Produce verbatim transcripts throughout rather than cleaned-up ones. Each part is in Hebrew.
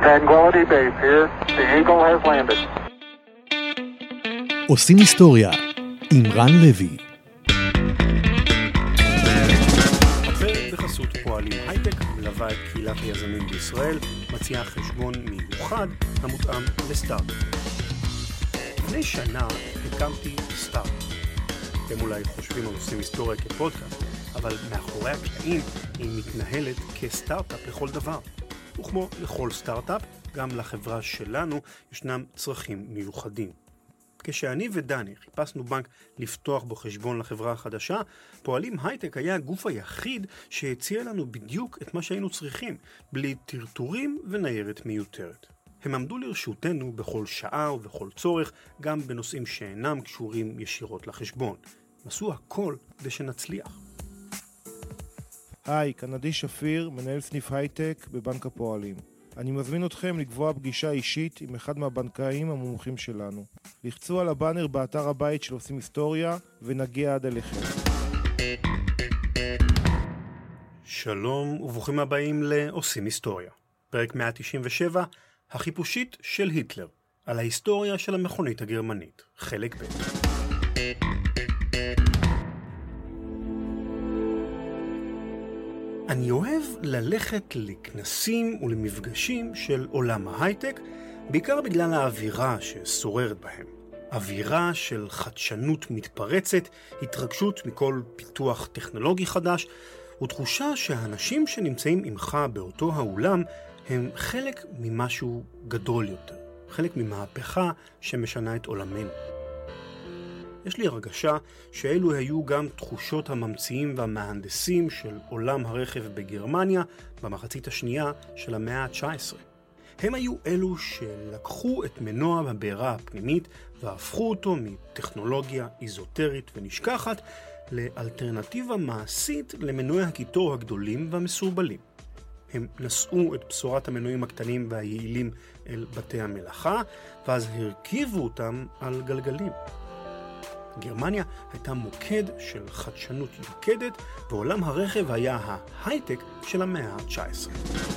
Tranquility Base here. The Eagle has landed. עושים היסטוריה עם רן לוי. הפרק בחסות פועלים הייטק מלווה את קהילת היזמים בישראל, מציעה חשבון מיוחד המותאם לסטארט-אפ. לפני שנה הקמתי סטארט-אפ. אתם אולי חושבים על עושים היסטוריה כפודקאסט, אבל מאחורי הקלעים היא מתנהלת כסטארט-אפ לכל דבר. וכמו לכל סטארט-אפ, גם לחברה שלנו ישנם צרכים מיוחדים. כשאני ודני חיפשנו בנק לפתוח בו חשבון לחברה החדשה, פועלים הייטק היה הגוף היחיד שהציע לנו בדיוק את מה שהיינו צריכים, בלי טרטורים וניירת מיותרת. הם עמדו לרשותנו בכל שעה ובכל צורך, גם בנושאים שאינם קשורים ישירות לחשבון. עשו הכל כדי שנצליח. היי, כאן עדי שפיר, מנהל סניף הייטק בבנק הפועלים. אני מזמין אתכם לקבוע פגישה אישית עם אחד מהבנקאים המומחים שלנו. לחצו על הבאנר באתר הבית של עושים היסטוריה ונגיע עד אליכם. שלום וברוכים הבאים לעושים היסטוריה. פרק מאה תשעים ושבע, החיפושית של היטלר, על ההיסטוריה של המכונית הגרמנית, חלק ב'. אני אוהב ללכת לכנסים ולמפגשים של עולם ההייטק, בעיקר בגלל האווירה ששוררת בהם. אווירה של חדשנות מתפרצת, התרגשות מכל פיתוח טכנולוגי חדש, ותחושה שהאנשים שנמצאים עמך באותו האולם הם חלק ממשהו גדול יותר, חלק ממהפכה שמשנה את עולמנו. יש לי הרגשה שאלו היו גם תחושות הממציאים והמהנדסים של עולם הרכב בגרמניה במחצית השנייה של המאה ה-תשע עשרה. הם היו אלו שלקחו את מנוע הבעירה הפנימית והפכו אותו מטכנולוגיה איזוטרית ונשכחת לאלטרנטיבה מעשית למנועי הקיטור הגדולים והמסורבלים. הם נשאו את בשורת המנועים הקטנים והיעילים אל בתי המלאכה, ואז הרכיבו אותם על גלגלים. גרמניה הייתה מוקד של חדשנות יוקדת, ועולם הרכב היה ההייטק של המאה ה-תשע עשרה.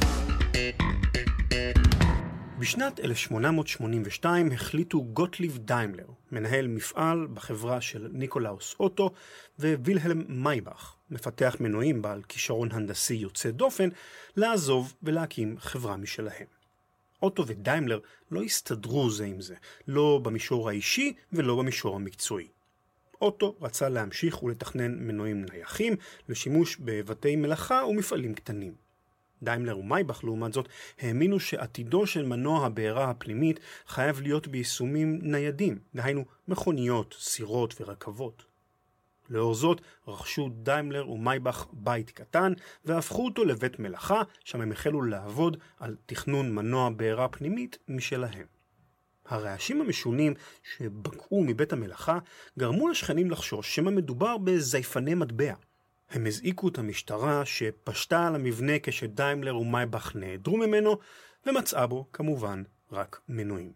בשנת אלף שמונה מאות שמונים ושתיים החליטו גוטליב דיימלר, מנהל מפעל בחברה של ניקולאוס אוטו, ווילהלם מייבך, מפתח מנועים בעל כישרון הנדסי יוצא דופן, לעזוב ולהקים חברה משלהם. אוטו ודיימלר לא הסתדרו זה עם זה, לא במישור האישי ולא במישור המקצועי. אוטו רצה להמשיך ולתכנן מנועים נייחים לשימוש בבתי מלאכה ומפעלים קטנים. דיימלר ומייבך לעומת זאת האמינו שעתידו של מנוע הבעירה הפנימית חייב להיות ביישומים ניידים, דהיינו מכוניות, סירות ורכבות. לאור זאת רכשו דיימלר ומייבך בית קטן והפכו אותו לבית מלאכה, שם הם החלו לעבוד על תכנון מנוע בעירה פנימית משלהם. הרעשים המשונים שבקעו מבית המלאכה גרמו לשכנים לחשוש שמה מדובר בזייפני מטבע. הם הזעיקו את המשטרה שפשטה על המבנה כשדיימלר ומייבך נעדרו ממנו, ומצאה בו כמובן רק מנועים.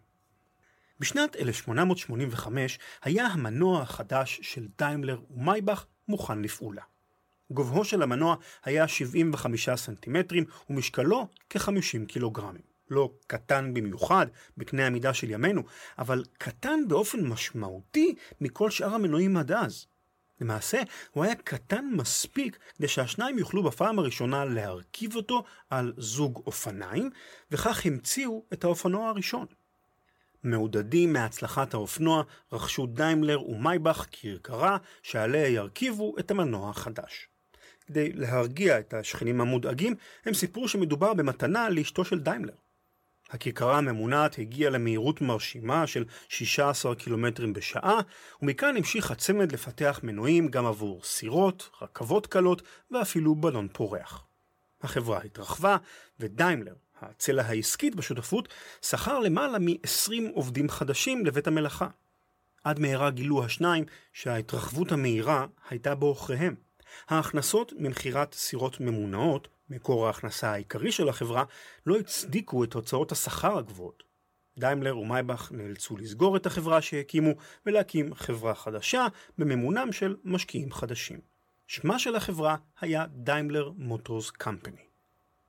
בשנת אלף שמונה מאות שמונים וחמש היה המנוע החדש של דיימלר ומייבך מוכן לפעולה. גובהו של המנוע היה שבעים וחמישה סנטימטרים ומשקלו כ-חמישים קילוגרמים. לא קטן במיוחד בקנה המידה של ימינו, אבל קטן באופן משמעותי מכל שאר המנועים עד אז. למעשה, הוא היה קטן מספיק כדי שהשניים יוכלו בפעם הראשונה להרכיב אותו על זוג אופניים, וכך המציאו את האופנוע הראשון. מעודדים מהצלחת האופנוע רכשו דיימלר ומייבך כרכרה שעליה ירכיבו את המנוע החדש. כדי להרגיע את השכנים המודאגים, הם סיפרו שמדובר במתנה לאשתו של דיימלר. הכרכרה הממונעת הגיעה למהירות מרשימה של שישה עשר קילומטרים בשעה, ומכאן המשיך הצמד לפתח מנועים גם עבור סירות, רכבות קלות ואפילו בלון פורח. החברה התרחבה, ודיימלר, הצלע העסקית בשותפות, שכר למעלה מ-עשרים עובדים חדשים לבית המלאכה. עד מהרה גילו השניים שההתרחבות המהירה הייתה בעוכריהם. ההכנסות ממחירת סירות ממונעות, מקור ההכנסה העיקרי של החברה, לא הצדיקו את הוצאות השכר הגבוהות. דיימלר ומייבך נאלצו לסגור את החברה שהקימו ולהקים חברה חדשה בממונם של משקיעים חדשים. שמה של החברה היה דיימלר מוטורס קמפני.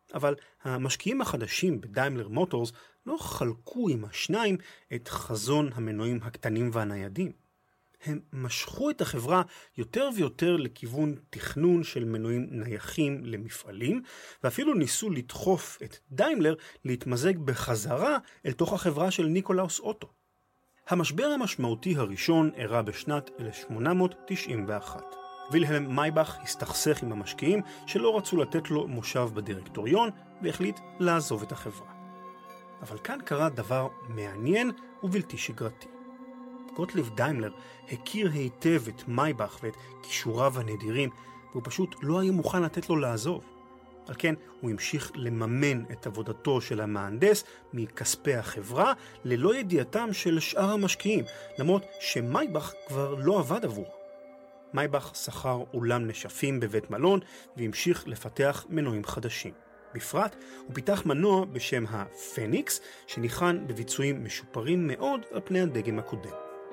אבל המשקיעים החדשים בדיימלר מוטורס לא חלקו עם השניים את חזון המנועים הקטנים והניידים. הם משכו את החברה יותר ויותר לכיוון תכנון של מנועים נייחים למפעלים, ואפילו ניסו לדחוף את דיימלר להתמזג בחזרה אל תוך החברה של ניקולאוס אוטו. המשבר המשמעותי הראשון אירע בשנת אלף שמונה מאות תשעים ואחת. וילהלם מייבך הסתכסך עם המשקיעים שלא רצו לתת לו מושב בדירקטוריון, והחליט לעזוב את החברה. אבל כאן קרה דבר מעניין ובלתי שגרתי. גוטליב דיימלר הכיר היטב את מייבך ואת כישוריו הנדירים, והוא פשוט לא היה מוכן לתת לו לעזוב. על כן הוא המשיך לממן את עבודתו של המהנדס מכספי החברה ללא ידיעתם של שאר המשקיעים, למרות שמייבך כבר לא עבד עבור. מייבך שכר אולם נשפים בבית מלון והמשיך לפתח מנועים חדשים. בפרט הוא פיתח מנוע בשם הפניקס שניחן בביצועים משופרים מאוד על פני הדגם הקודם.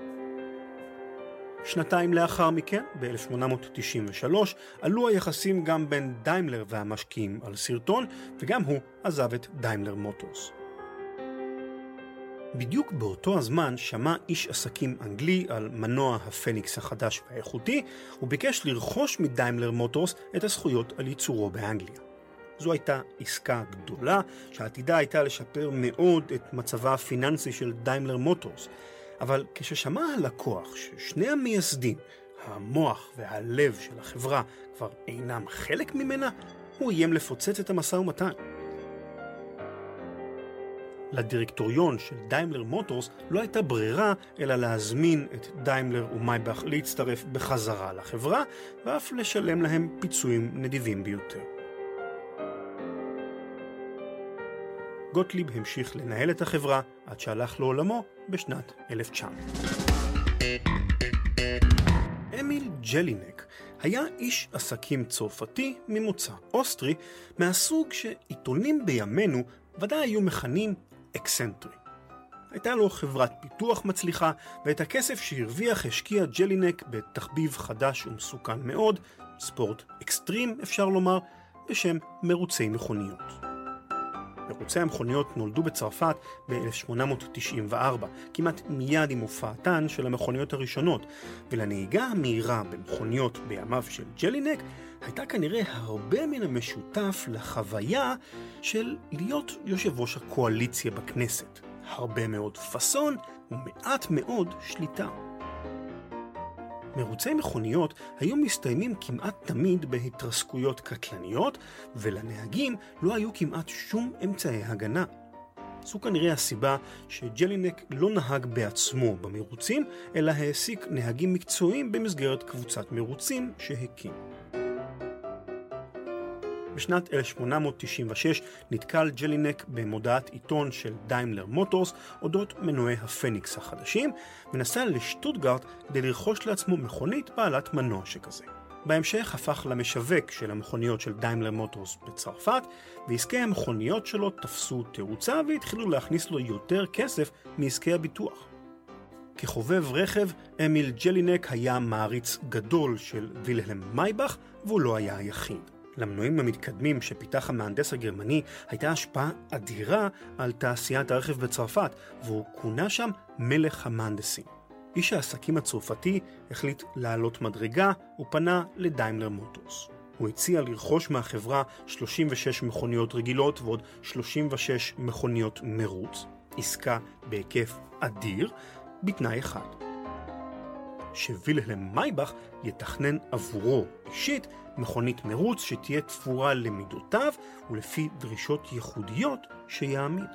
שנתיים לאחר מכן, ב-אלף שמונה מאות תשעים ושלוש, עלו היחסים גם בין דיימלר והמשקיעים על סרטון, וגם הוא עזב את דיימלר מוטורס. בדיוק באותו הזמן שמע איש עסקים אנגלי על מנוע הפניקס החדש והאיכותי, וביקש לרכוש מדיימלר מוטורס את הזכויות על ייצורו באנגליה. זו הייתה עסקה גדולה שעתידה הייתה לשפר מאוד את מצבה הפיננסי של דיימלר מוטורס. אבל כששמע הלקוח ששני המייסדים, המוח והלב של החברה, כבר אינם חלק ממנה, הוא איים לפוצץ את המשא ומתן. לדירקטוריון של דיימלר מוטורס לא הייתה ברירה אלא להזמין את דיימלר ומייבך להצטרף בחזרה לחברה, ואף לשלם להם פיצויים נדיבים ביותר. גוטליב המשיך לנהל את החברה עד שהלך לעולמו בשנת אלף תשע מאות. אמיל ג'לינק היה איש עסקים צרפתי ממוצא אוסטרי, מהסוג שעיתונים בימינו ודאי היו מכנים אקסנטרי. הייתה לו חברת פיתוח מצליחה, ואת הכסף שהרוויח השקיע ג'לינק בתחביב חדש ומסוכן מאוד, ספורט אקסטרים אפשר לומר, בשם מרוצי מכוניות. מרוצי המכוניות נולדו בצרפת ב-אלף שמונה מאות תשעים וארבע, כמעט מיד עם הופעתן של המכוניות הראשונות, ולנהיגה המהירה במכוניות בימיו של ג'לינק הייתה כנראה הרבה מן המשותף לחוויה של להיות יושב ראש הקואליציה בכנסת. הרבה מאוד פסון ומעט מאוד שליטה. מרוצי מכוניות היו מסתיימים כמעט תמיד בהתרסקויות קטלניות, ולנהגים לא היו כמעט שום אמצעי הגנה. זו כנראה הסיבה שג'לינק לא נהג בעצמו במרוצים, אלא העסיק נהגים מקצועיים במסגרת קבוצת מרוצים שהקים. בשנת אלף שמונה מאות תשעים ושש נתקל ג'לינק במודעת עיתון של דיימלר מוטורס אודות מנועי הפניקס החדשים, ונסע לשטוטגרט כדי לרכוש לעצמו מכונית בעלת מנוע שכזה. בהמשך הפך למשווק של המכוניות של דיימלר מוטורס בצרפת, ועסקי המכוניות שלו תפסו תאוצה והתחילו להכניס לו יותר כסף מעסקי הביטוח. כחובב רכב, אמיל ג'לינק היה מעריץ גדול של וילהלם מייבך, והוא לא היה היחיד. למנועים המתקדמים שפיתח המהנדס הגרמני הייתה השפעה אדירה על תעשיית הרכב בצרפת, והוא כונה שם מלך המהנדסים. איש העסקים הצרפתי החליט לעלות מדרגה ופנה לדיימלר מוטורס. הוא הציע לרכוש מהחברה שלושים ושש מכוניות רגילות ועוד שלושים ושש מכוניות מרוץ, עסקה בהיקף אדיר, בתנאי אחד. שווילהלם מייבך יתכנן עבורו אישית מכונית מרוץ שתהיה תפורה למידותיו ולפי דרישות ייחודיות שיעמיד.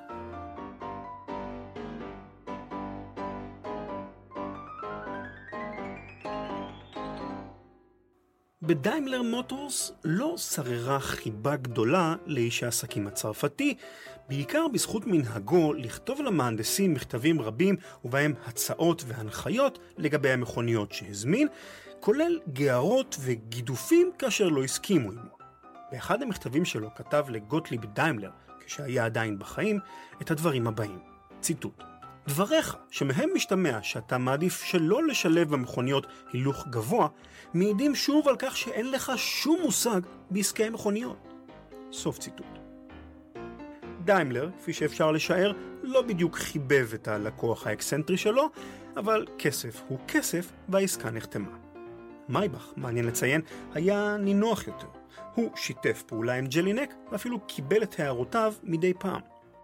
בדיימלר מוטורס לא שררה חיבה גדולה לאיש העסקים הצרפתי, בעיקר בזכות מנהגו לכתוב למהנדסים מכתבים רבים ובהם הצעות והנחיות לגבי המכוניות שהזמין, כולל גערות וגידופים כאשר לא הסכימו עמו. באחד המכתבים שלו כתב לגוטליב דיימלר, כשהיה עדיין בחיים, את הדברים הבאים, ציטוט: דבריך, שמהם משתמע שאתה מעדיף שלא לשלב במכוניות הילוך גבוה, מעידים שוב על כך שאין לך שום מושג בעסקי מכוניות. סוף ציטוט. דיימלר, כפי שאפשר לשער, לא בדיוק חיבב את הלקוח האקסנטרי שלו, אבל כסף הוא כסף והעסקה נחתמה. מייבך, מעניין לציין, היה נינוח יותר. הוא שיתף פעולה עם ג'לינק ואפילו קיבל את הערותיו מדי פעם.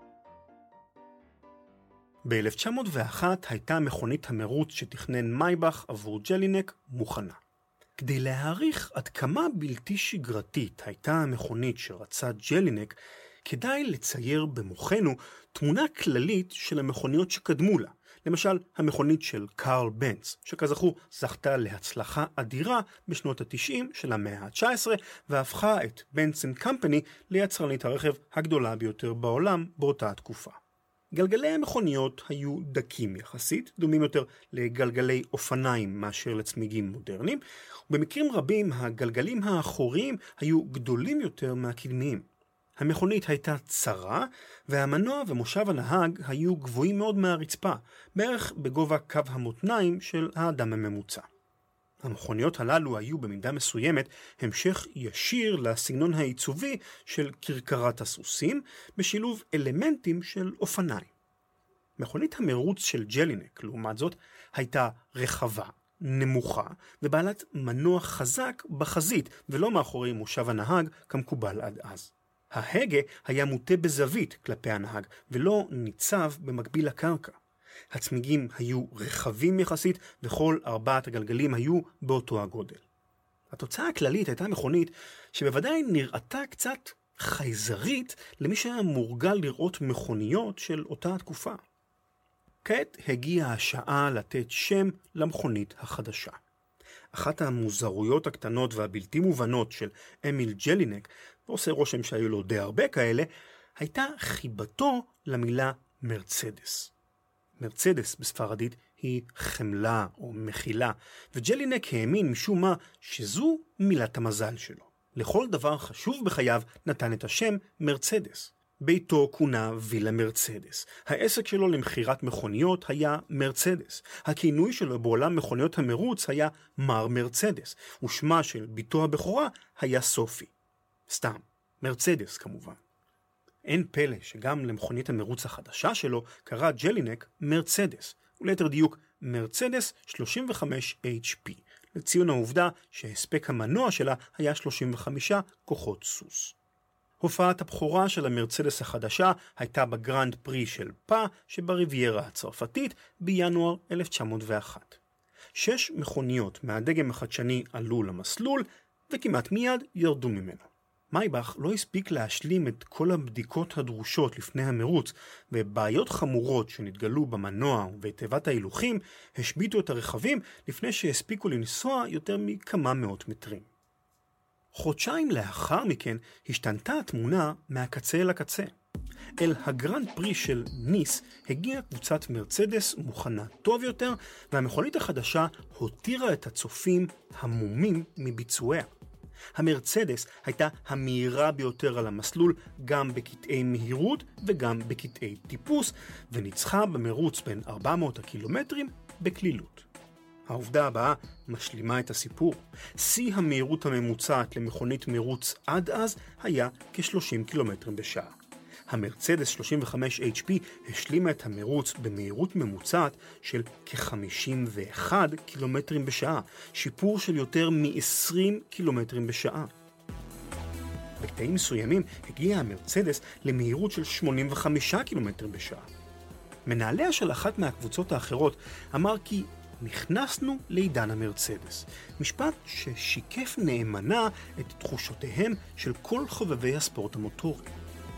ב-אלף תשע מאות ואחת הייתה מכונית המרוץ שתכנן מייבך עבור ג'לינק מוכנה. כדי להעריך עד כמה בלתי שגרתית הייתה המכונית שרצה ג'לינק, כדאי לצייר במוחנו תמונה כללית של המכוניות שקדמו לה. למשל, המכונית של קארל בנץ, שכזכור זכתה להצלחה אדירה בשנות ה-תשעים של המאה ה-תשע עשרה, והפכה את בנץ אנד קמפני ליצרנית הרכב הגדולה ביותר בעולם באותה התקופה. גלגלי המכוניות היו דקים יחסית, דומים יותר לגלגלי אופניים מאשר לצמיגים מודרניים, ובמקרים רבים הגלגלים האחוריים היו גדולים יותר מהקדמיים. המכונית הייתה צרה, והמנוע ומושב הנהג היו גבוהים מאוד מהרצפה, בערך בגובה קו המותניים של האדם הממוצע. המכוניות הללו היו במידה מסוימת המשך ישיר לסגנון העיצובי של כרכרת הסוסים, בשילוב אלמנטים של אופניים. מכונית המרוץ של ג'לינק, לעומת זאת, הייתה רחבה, נמוכה, ובעלת מנוע חזק בחזית, ולא מאחורי מושב הנהג כמקובל עד אז. ההגה היה מוטה בזווית כלפי הנהג, ולא ניצב במקביל לקרקע. הצמיגים היו רחבים יחסית, וכל ארבעת הגלגלים היו באותו הגודל. התוצאה הכללית הייתה מכונית שבוודאי נראתה קצת חייזרית למי שהיה מורגל לראות מכוניות של אותה התקופה. כעת הגיעה השעה לתת שם למכונית החדשה. אחת המוזרויות הקטנות והבלתי מובנות של אמיל ג'לינק, ועושה רושם שהיו לו די הרבה כאלה, הייתה חיבתו למילה מרצדס. מרצדס בספרדית היא חמלה או מחילה, וג'לינק האמין משום מה שזו מילת המזל שלו. לכל דבר חשוב בחייו נתן את השם מרצדס. ביתו כונה וילה מרצדס. העסק שלו למחירת מכוניות היה מרצדס. הכינוי שלו בעולם מכוניות המרוץ היה מר מרצדס, ושמה של ביתו הבכורה היה סופי. סתם, מרצדס כמובן. אין פלא שגם למכונית המרוץ החדשה שלו קרא ג'לינק מרצדס, וליתר דיוק מרצדס שלושים וחמש אייץ' פי, לציון העובדה שהספק המנוע שלה היה שלושים וחמישה כוחות סוס. הופעת הבכורה של המרצדס החדשה הייתה בגרנד פרי של פא שבריביירה הצרפתית בינואר אלף תשע מאות ואחת. שש מכוניות מהדגם החדשני עלו למסלול וכמעט מיד ירדו ממנו. מייבך לא הספיק להשלים את כל הבדיקות הדרושות לפני המרוץ, ובעיות חמורות שנתגלו במנוע ובתיבת ההילוכים השביטו את הרכבים לפני שהספיקו לנסוע יותר מכמה מאות מטרים. חודשיים לאחר מכן השתנתה התמונה מהקצה אל הקצה. אל הגרנד פרי של ניס הגיעה קבוצת מרצדס מוכנה טוב יותר, והמכונית החדשה הותירה את הצופים המומים מביצועיה. המרצדס הייתה המהירה ביותר על המסלול גם בקטעי מהירות וגם בקטעי טיפוס, וניצחה במרוץ בין ארבע מאות הקילומטרים בקלילות. העובדה הבאה משלימה את הסיפור. שיא המהירות הממוצעת למכונית מרוץ עד אז היה כ-שלושים קילומטרים בשעה. המרצדס שלושים וחמש אייץ' פי השלימה את המרוץ במהירות ממוצעת של כ-חמישים ואחד קילומטרים בשעה, שיפור של יותר מ-עשרים קילומטרים בשעה. בקטעים מסוימים הגיע המרצדס למהירות של שמונים וחמישה קילומטרים בשעה. מנהליה של אחת מהקבוצות האחרות אמר כי נכנסנו לעידן המרצדס, משפט ששיקף נאמנה את תחושותיהם של כל חובבי הספורט המוטורי.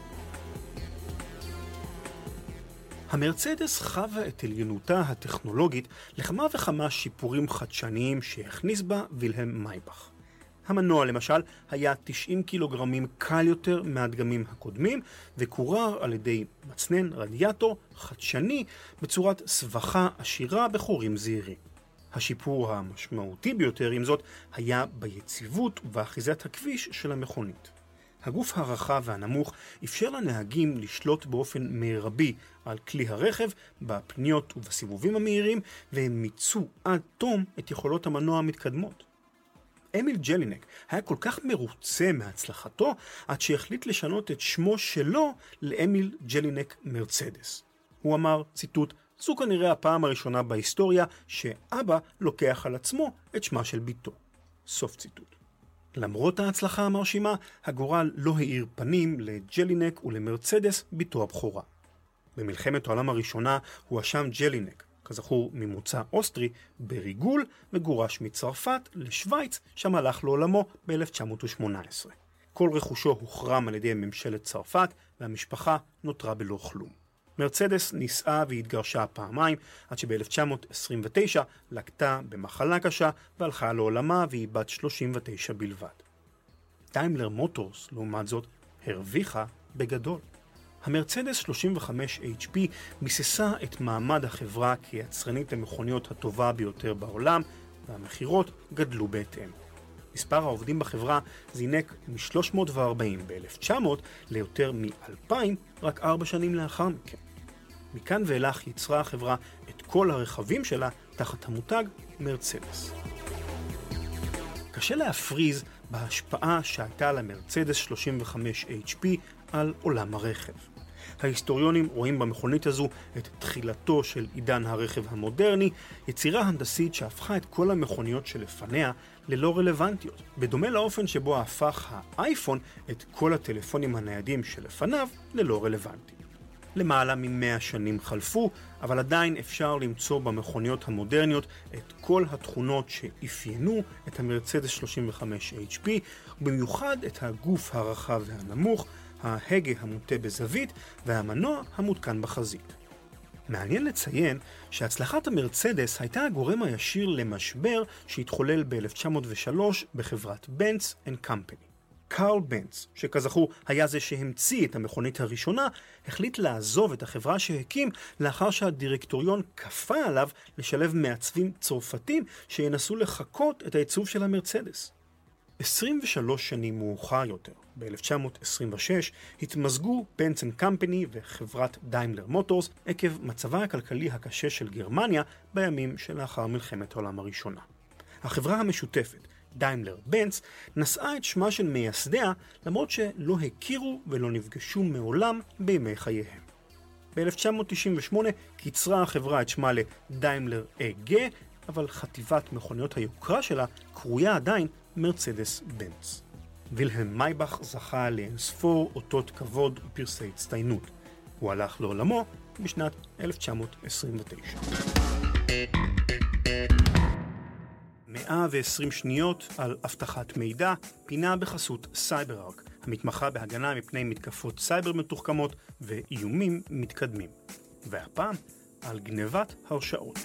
המרצדס חווה את עליונותה הטכנולוגית לכמה וכמה שיפורים חדשניים שהכניס בה וילהלם מייבך. המנוע למשל היה תשעים קילוגרמים קל יותר מהדגמים הקודמים, וקורר על ידי מצנן רדיאטור חדשני בצורת סבכה עשירה בחורים זעירים. השיפור המשמעותי ביותר עם זאת היה ביציבות ובאחיזת הכביש של המכונית. הגוף הרחב והנמוך אפשר לנהגים לשלוט באופן מרבי על כלי הרכב בפניות ובסיבובים המהירים, והם מיצו עד תום את יכולות המנוע המתקדמות. אמיל ג'לינק היה כל כך מרוצה מהצלחתו, עד שהחליט לשנות את שמו שלו לאמיל ג'לינק מרצדס. הוא אמר, ציטוט, זו כנראה הפעם הראשונה בהיסטוריה שאבא לוקח על עצמו את שמה של ביתו. סוף ציטוט. למרות ההצלחה המרשימה, הגורל לא האיר פנים לג'לינק ולמרצדס ביתו הבכורה. במלחמת העולם הראשונה הואשם ג'לינק, כזכור ממוצא אוסטרי, בריגול וגורש מצרפת לשוויץ, שם הלך לעולמו ב-אלף תשע מאות שמונה עשרה. כל רכושו הוחרם על ידי ממשלת צרפת והמשפחה נותרה בלא כלום. מרצדס נישאה והתגרשה פעמיים, עד שב-אלף תשע מאות עשרים ותשע לקטה במחלה קשה והלכה לעולמה והיא בת שלושים ותשע בלבד. דיימלר מוטורס, לעומת זאת, הרוויחה בגדול. המרצדס שלושים וחמש אייץ' פי ביססה את מעמד החברה כיצרנית המכוניות הטובה ביותר בעולם, והמחירות גדלו בהתאם. מספר העובדים בחברה זינק מ-שלוש מאות וארבעים ב-אלף תשע מאות ליותר מ-אלפיים רק ארבע שנים לאחר מכן. מכאן ואילך יצרה החברה את כל הרכבים שלה תחת המותג מרצדס. קשה להפריז בהשפעה שהייתה למרצדס שלושים וחמש אייץ' פי על עולם הרכב. ההיסטוריונים רואים במכונית הזו את תחילתו של עידן הרכב המודרני, יצירה הנדסית שהפכה את כל המכוניות שלפניה ללא רלוונטיות, בדומה לאופן שבו הפך האייפון את כל הטלפונים הניידים שלפניו ללא רלוונטיים. למעלה ממאה שנים חלפו, אבל עדיין אפשר למצוא במכוניות המודרניות את כל התכונות שאפיינו את המרצדס שלושים וחמש אייץ' פי, ובמיוחד את הגוף הרחב והנמוך, ההגה המוטה בזווית והמנוע המותקן בחזית. מעניין לציין שהצלחת המרצדס הייתה הגורם הישיר למשבר שהתחולל ב-אלף תשע מאות ושלוש בחברת בנץ אנד קמפני. קארל בנץ, שכזכור היה זה שהמציא את המכונית הראשונה, החליט לעזוב את החברה שהקים לאחר שהדירקטוריון כפה עליו לשלב מעצבים צרפתים שינסו לחקות את העיצוב של המרצדס. עשרים ושלוש שנים מאוחר יותר, ב-אלף תשע מאות עשרים ושש, התמזגו בנץ אנד קמפני וחברת דיימלר מוטורס עקב מצבה הכלכלי הקשה של גרמניה בימים שלאחר מלחמת העולם הראשונה. החברה המשותפת, דיימלר בנץ, נשאה את שמה של מייסדיה למרות שלא הכירו ולא נפגשו מעולם בימי חייהם. ב-אלף תשע מאות תשעים ושמונה קיצרה החברה את שמה לדיימלר איי גי, אבל חטיבת מכוניות היוקרה שלה קרויה עדיין מרצדס בנץ. וילהלם מייבך זכה לאינספור אותות כבוד ופרסי הצטיינות. הוא הלך לעולמו בשנת אלף תשע מאות עשרים ותשע. מאה ועשרים שניות על הבטחת מידע, פינה בחסות סייברארק, המתמחה בהגנה מפני מתקפות סייבר מתוחכמות ואיומים מתקדמים. והפעם על גנבת הרשאות.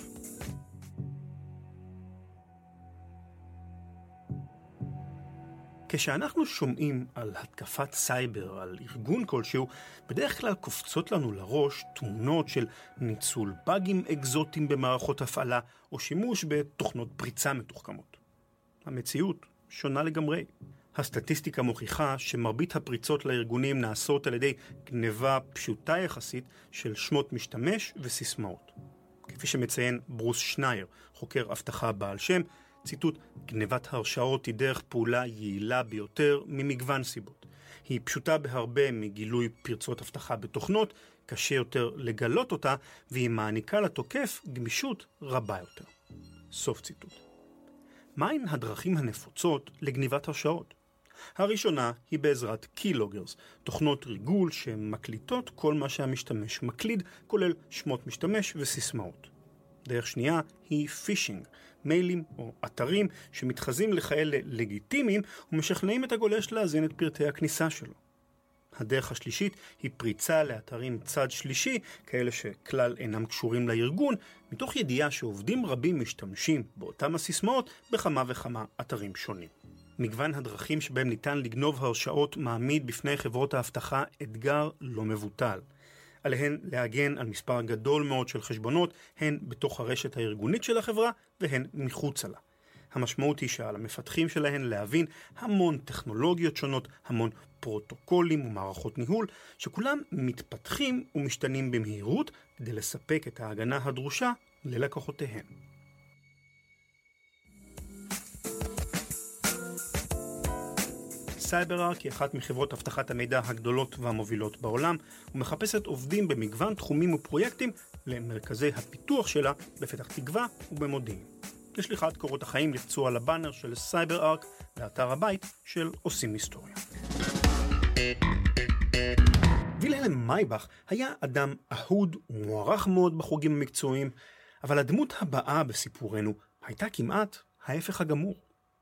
כשאנחנו שומעים על התקפת סייבר, על ארגון כלשהו, בדרך כלל קופצות לנו לראש תמונות של ניצול באגים אקזוטיים במערכות הפעלה, או שימוש בתוכנות פריצה מתוחכמות. המציאות שונה לגמרי. הסטטיסטיקה מוכיחה שמרבית הפריצות לארגונים נעשות על ידי גנבה פשוטה יחסית של שמות משתמש וסיסמאות. כפי שמציין ברוס שנייר, חוקר אבטחה בעל שם, ציטוט, גנבת הרשאות היא דרך פעולה יעילה ביותר ממגוון סיבות. היא פשוטה בהרבה מגילוי פרצות אבטחה בתוכנות, קשה יותר לגלות אותה, והיא מעניקה לתוקף גמישות רבה יותר. סוף ציטוט. מהן הדרכים הנפוצות לגניבת הרשאות? הראשונה היא בעזרת קיילוגרס, תוכנות ריגול שמקליטות כל מה שהמשתמש מקליד, כולל שמות משתמש וסיסמאות. דרך שנייה היא פישינג, מיילים או אתרים שמתחזים לכאלה לגיטימיים ומשכנעים את הגולש להזין את פרטי הכניסה שלו. הדרך השלישית היא פריצה לאתרים צד שלישי, כאלה שכלל אינם קשורים לארגון, מתוך ידיעה שעובדים רבים משתמשים באותם הסיסמאות בכמה וכמה אתרים שונים. מגוון הדרכים שבהם ניתן לגנוב הרשאות מעמיד בפני חברות האבטחה אתגר לא מבוטל. עליהן להגן על מספר גדול מאוד של חשבונות, הן בתוך הרשת הארגונית של החברה והן מחוצה לה. המשמעות היא שעל המפתחים שלהן להבין המון טכנולוגיות שונות, המון פרוטוקולים ומערכות ניהול, שכולם מתפתחים ומשתנים במהירות כדי לספק את ההגנה הדרושה ללקוחותיהן. סייברארק היא אחת מחברות אבטחת המידע הגדולות והמובילות בעולם, ומחפשת עובדים במגוון תחומים ופרויקטים למרכזי הפיתוח שלה בפתח תקווה ובמודיעין. לשליחת קורות החיים לחצו על הבאנר של סייברארק באתר הבית של עושים היסטוריה. וילהלם מייבך היה אדם אהוד ומוערך מאוד בחוגים המקצועיים, אבל הדמות הבאה בסיפורנו הייתה כמעט ההפך הגמור.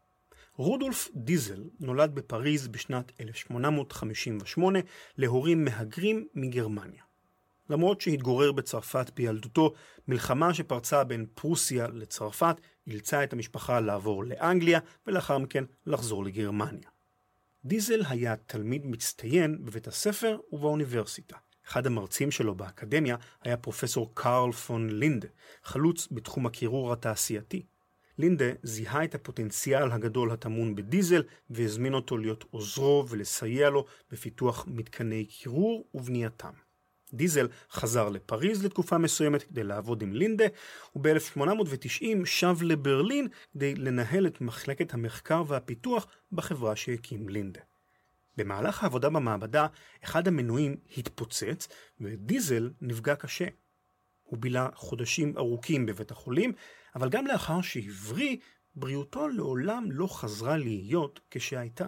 רודולף דיזל נולד בפריז בשנת אלף שמונה מאות חמישים ושמונה להורים מהגרים מגרמניה. למרות שהתגורר בצרפת בילדותו, מלחמה שפרצה בין פרוסיה לצרפת אילצה את המשפחה לעבור לאנגליה ולאחר מכן לחזור לגרמניה. דיזל היה תלמיד מצטיין בבית הספר ובאוניברסיטה. אחד המרצים שלו באקדמיה היה פרופסור קארל פון לינדה, חלוץ בתחום הקירור התעשייתי. לינדה זיהה את הפוטנציאל הגדול הטמון בדיזל והזמין אותו להיות עוזרו ולסייע לו בפיתוח מתקני קירור ובנייתם. דיזל חזר לפריז לתקופה מסוימת כדי לעבוד עם לינדה, וב-אלף שמונה מאות ותשעים שב לברלין כדי לנהל את מחלקת המחקר והפיתוח בחברה שהקים לינדה. במהלך העבודה במעבדה, אחד המנועים התפוצץ ודיזל נפגע קשה. הוא בילה חודשים ארוכים בבית החולים, אבל גם לאחר שהבריא, בריאותו לעולם לא חזרה להיות כשהייתה.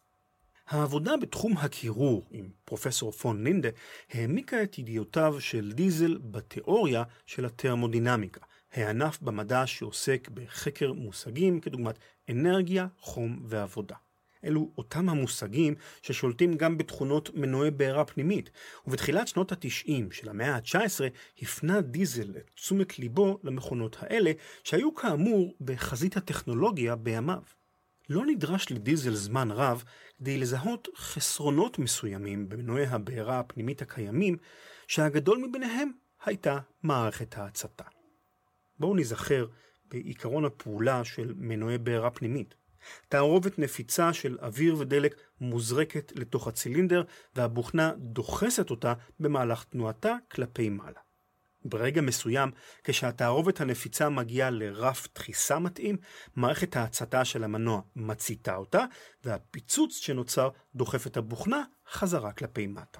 העבודה בתחום הקירור עם פרופסור פון לינדה העמיקה את ידיעותיו של דיזל בתיאוריה של התרמודינמיקה, הענף במדע שעוסק בחקר מושגים כדוגמת אנרגיה, חום ועבודה. אלו אותם המושגים ששולטים גם בתכונות מנועי בעירה פנימית, ובתחילת שנות התשעים של המאה ה-תשע עשרה הפנה דיזל את תשומת ליבו למכונות האלה שהיו כאמור בחזית הטכנולוגיה בימיו. לא נדרש לדיזל זמן רב כדי לזהות חסרונות מסוימים במנועי הבעירה הפנימית הקיימים, שהגדול מביניהם הייתה מערכת ההצתה. בואו נזכר בעיקרון הפעולה של מנועי בעירה פנימית. תערובת נפיצה של אוויר ודלק מוזרקת לתוך הצילינדר, והבוכנה דוחסת אותה במהלך תנועתה כלפי מעלה. ברגע מסוים, כשהתערובת הנפיצה מגיעה לרף דחיסה מתאים, מערכת ההצתה של המנוע מציתה אותה, והפיצוץ שנוצר דוחף את הבוכנה חזרה כלפי מטה.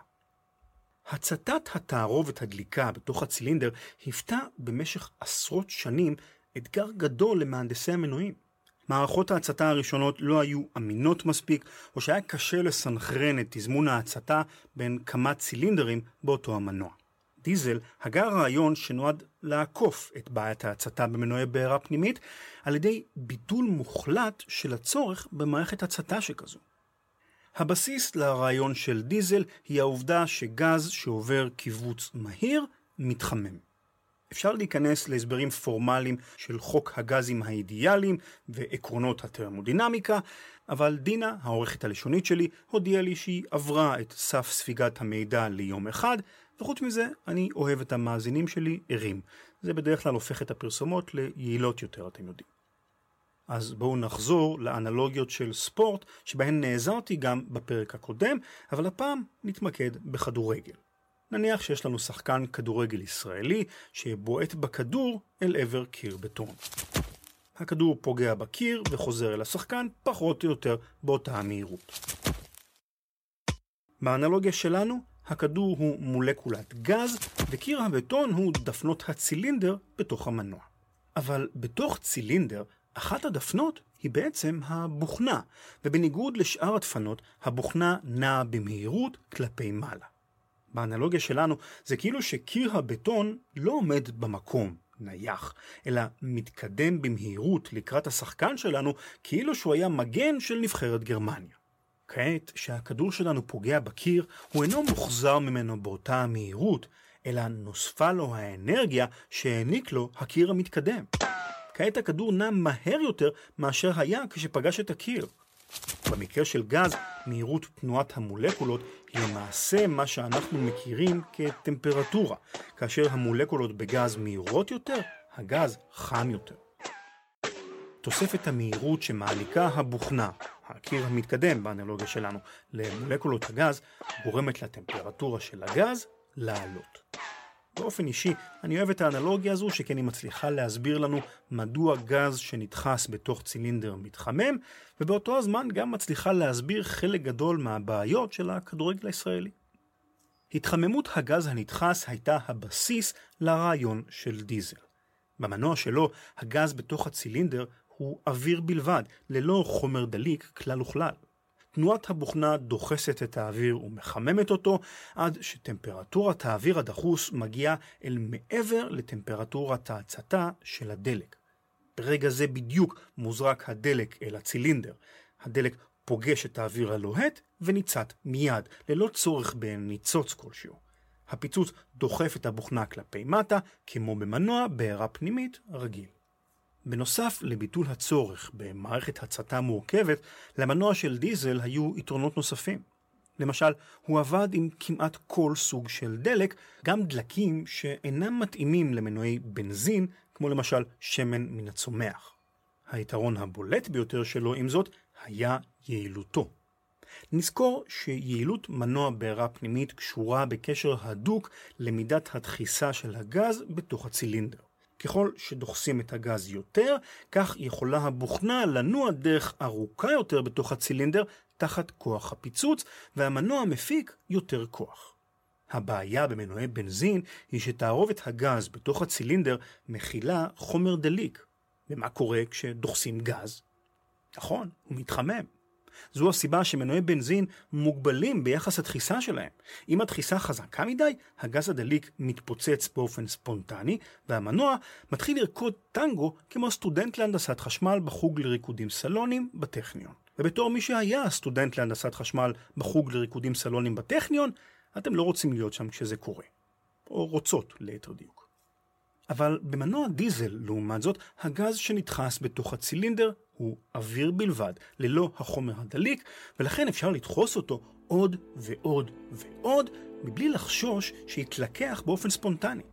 הצתת התערובת הדליקה בתוך הצילינדר היוותה במשך עשרות שנים אתגר גדול למהנדסי המנועים. מערכות ההצתה הראשונות לא היו אמינות מספיק, או שהיה קשה לסנכרן את תזמון ההצתה בין כמה צילינדרים באותו המנוע. דיזל הגה רעיון שנועד לעקוף את בעיית ההצתה במנועי בעירה פנימית על ידי ביטול מוחלט של הצורך במערכת הצתה שכזו. הבסיס לרעיון של דיזל היא העובדה שגז שעובר קיבוץ מהיר מתחמם. אפשר להיכנס להסברים פורמליים של חוק הגזים האידיאליים ועקרונות התרמודינמיקה, אבל דינה, העורכת הלשונית שלי, הודיעה לי שהיא עברה את סף ספיגת המידע ליום אחד, וחוץ מזה אני אוהב את המאזינים שלי ערים. זה בדרך כלל הופך את הפרסומות ליעילות יותר, אתם יודעים. אז בואו נחזור לאנלוגיות של ספורט, שבהן נעזרתי גם בפרק הקודם, אבל הפעם נתמקד בכדורגל. נניח שיש לנו שחקן כדורגל ישראלי שבועט בכדור אל עבר קיר בטון. הכדור פוגע בקיר וחוזר אל השחקן פחות או יותר באותה המהירות. באנלוגיה שלנו, הכדור הוא מולקולת גז וקיר הבטון הוא דפנות הצילינדר בתוך המנוע. אבל בתוך צילינדר, אחת הדפנות היא בעצם הבוכנה, ובניגוד לשאר הדפנות, הבוכנה נעה במהירות כלפי מעלה. באנלוגיה שלנו זה כאילו שקיר הבטון לא עומד במקום נייח, אלא מתקדם במהירות לקראת השחקן שלנו כאילו שהוא היה מגן של נבחרת גרמניה. כעת שהכדור שלנו פוגע בקיר, הוא אינו מוחזר ממנו באותה המהירות, אלא נוספה לו האנרגיה שהעניק לו הקיר המתקדם. כעת הכדור נע מהר יותר מאשר היה כשפגש את הקיר. במקרה של גז, מהירות תנועת המולקולות היא למעשה מה שאנחנו מכירים כטמפרטורה. כאשר המולקולות בגז מהירות יותר, הגז חם יותר. תוספת המהירות שמעניקה הבוכנה, הקיר המתקדם באנלוגיה שלנו, למולקולות הגז, גורמת לטמפרטורה של הגז לעלות. באופן אישי, אני אוהב את האנלוגיה הזו, שכן היא מצליחה להסביר לנו מדוע גז שנדחס בתוך צילינדר מתחמם, ובאותו הזמן גם מצליחה להסביר חלק גדול מהבעיות של הכדורגל הישראלי. התחממות הגז הנדחס הייתה הבסיס לרעיון של דיזל. במנוע שלו, הגז בתוך הצילינדר הוא אוויר בלבד, ללא חומר דליק כלל וכלל. תנועת הבוכנה דוחסת את האוויר ומחממת אותו, עד שטמפרטורת האוויר הדחוס מגיעה אל מעבר לטמפרטורת ההצתה של הדלק. ברגע זה בדיוק מוזרק הדלק אל הצילינדר. הדלק פוגש את האוויר הלוהט וניצת מיד, ללא צורך בניצוץ כלשהו. הפיצוץ דוחף את הבוכנה כלפי מטה, כמו במנוע בעירה פנימית רגיל. בנוסף לביטול הצורך במערכת הצתה מורכבת, למנוע של דיזל היו יתרונות נוספים. למשל, הוא עבד עם כמעט כל סוג של דלק, גם דלקים שאינם מתאימים למנועי בנזין, כמו למשל שמן מן הצומח. היתרון הבולט ביותר שלו עם זאת היה יעילותו. נזכור שיעילות מנוע בעירה פנימית קשורה בקשר הדוק למידת הדחיסה של הגז בתוך הצילינדר. ככל שדוחסים את הגז יותר, כך יכולה הבוכנה לנוע דרך ארוכה יותר בתוך הצילינדר תחת כוח הפיצוץ, והמנוע מפיק יותר כוח. הבעיה במנועי בנזין היא שתערובת הגז בתוך הצילינדר מכילה חומר דליק. ומה קורה כשדוחסים גז? נכון, הוא מתחמם. זו הסיבה שמנועי בנזין מוגבלים ביחס הדחיסה שלהם. אם הדחיסה חזקה מדי, הגז הדליק מתפוצץ באופן ספונטני, והמנוע מתחיל לרקוד טנגו כמו סטודנט להנדסת חשמל בחוג לריקודים סלונים בטכניון. ובתור מי שהיה סטודנט להנדסת חשמל בחוג לריקודים סלונים בטכניון, אתם לא רוצים להיות שם כשזה קורה. או רוצות ליתר דיוק. אבל במנוע דיזל, לעומת זאת, הגז שנדחס בתוך הצילינדר הוא אוויר בלבד, ללא החומר הדליק, ולכן אפשר לדחוס אותו עוד ועוד ועוד, מבלי לחשוש שיתלקח באופן ספונטני.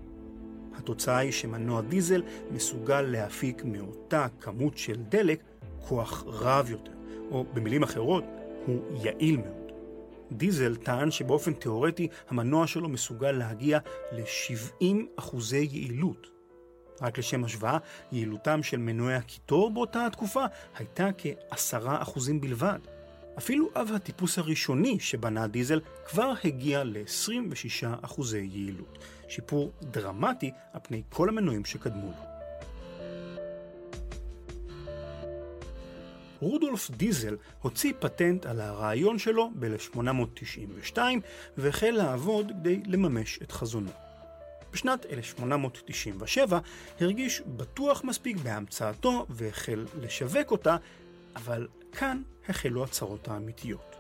התוצאה היא שמנוע דיזל מסוגל להפיק מאותה כמות של דלק כוח רב יותר, או במילים אחרות, הוא יעיל מאוד. דיזל טען שבאופן תיאורטי המנוע שלו מסוגל להגיע ל-שבעים אחוזי יעילות. רק לשם השוואה, יעילותם של מנועי הקיטור באותה התקופה הייתה כ-עשרה אחוזים בלבד. אפילו אב הטיפוס הראשוני שבנה דיזל כבר הגיע ל-עשרים ושישה אחוזי יעילות. שיפור דרמטי על פני כל המנועים שקדמו לו. רודולף דיזל הוציא פטנט על הרעיון שלו ב-אלף שמונה מאות תשעים ושתיים והחל לעבוד כדי לממש את חזונו. בשנת אלף שמונה מאות תשעים ושבע הרגיש בטוח מספיק בהמצאתו והחל לשווק אותה, אבל כאן החלו הצרות האמיתיות.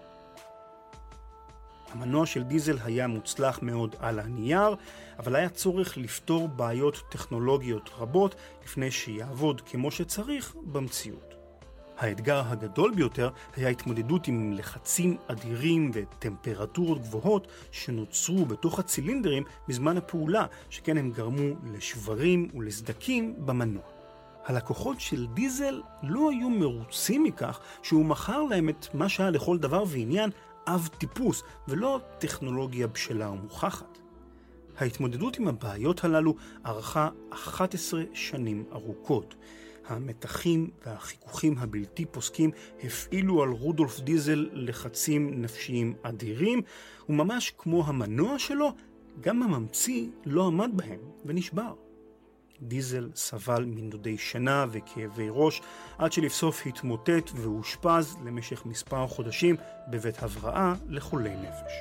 המנוע של דיזל היה מוצלח מאוד על הנייר, אבל היה צורך לפתור בעיות טכנולוגיות רבות לפני שיעבוד כמו שצריך במציאות. האתגר הגדול ביותר היה התמודדות עם לחצים אדירים וטמפרטורות גבוהות שנוצרו בתוך הצילינדרים בזמן הפעולה, שכן הם גרמו לשברים ולסדקים במנוע. הלקוחות של דיזל לא היו מרוצים מכך שהוא מכר להם את מה שהיה לכל דבר ועניין אב טיפוס, ולא טכנולוגיה בשלה ומוכחת. ההתמודדות עם הבעיות הללו ארכה אחת עשרה שנים ארוכות. המתחים והחיכוכים הבלתי פוסקים הפעילו על רודולף דיזל לחצים נפשיים אדירים, וממש כמו המנוע שלו, גם הממציא לא עמד בהם ונשבר. דיזל סבל מנדודי שינה וכאבי ראש, עד שלבסוף התמוטט והושפז למשך מספר חודשים בבית הבראה לחולי נפש.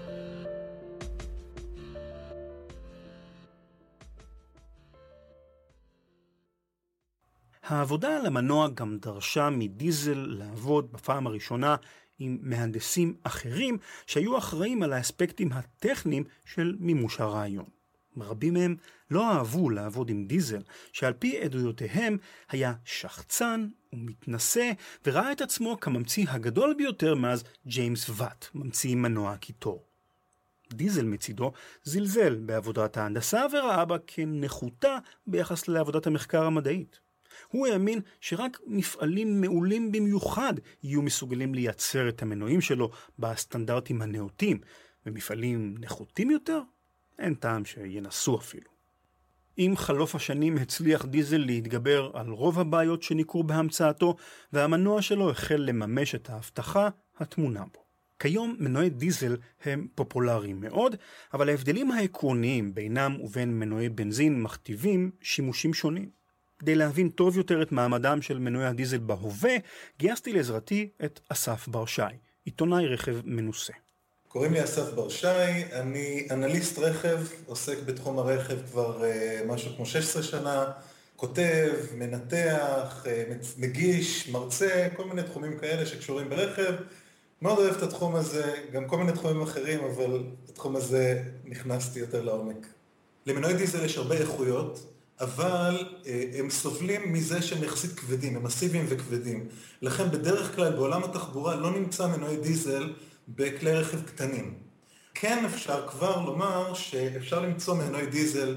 העבודה על המנוע גם דרשה מדיזל לעבוד בפעם הראשונה עם מהנדסים אחרים שהיו אחראים על האספקטים הטכניים של מימוש הרעיון. רבים מהם לא אהבו לעבוד עם דיזל, שעל פי עדויותיהם היה שחצן ומתנשא, וראה את עצמו כממציא הגדול ביותר מאז ג'יימס ואט, ממציא מנוע הקיטור. דיזל מצידו זלזל בעבודת ההנדסה וראה בה כנחותה ביחס לעבודת המחקר המדעית. הוא האמין שרק מפעלים מעולים במיוחד יהיו מסוגלים לייצר את המנועים שלו בסטנדרטים הנאותים, ומפעלים נחותים יותר אין טעם שינסו אפילו. עם חלוף השנים הצליח דיזל להתגבר על רוב הבעיות שניכרו בהמצאתו, והמנוע שלו החל לממש את ההבטחה הטמונה בו. כיום מנועי דיזל הם פופולריים מאוד, אבל ההבדלים העקרוניים בינם ובין מנועי בנזין מכתיבים שימושים שונים. כדי להבין טוב יותר את מעמדם של מנועי הדיזל בהווה, גייסתי לעזרתי את אסף ברשי, עיתונאי רכב מנוסה. קוראים לי אסף ברשי, אני אנליסט רכב, עוסק בתחום הרכב כבר uh, משהו כמו שש עשרה שנה, כותב, מנתח, uh, מגיש, מרצה, כל מיני תחומים כאלה שקשורים ברכב. מאוד אוהב את התחום הזה, גם כל מיני תחומים אחרים, אבל התחום הזה נכנסתי יותר לעומק. למנועי דיזל יש הרבה איכויות, אבל uh, הם סובלים מזה שהם יחסית כבדים, הם מסיביים וכבדים. לכן בדרך כלל בעולם התחבורה לא נמצא מנועי דיזל בכלי רכב קטנים. כן אפשר כבר לומר שאפשר למצוא מנועי דיזל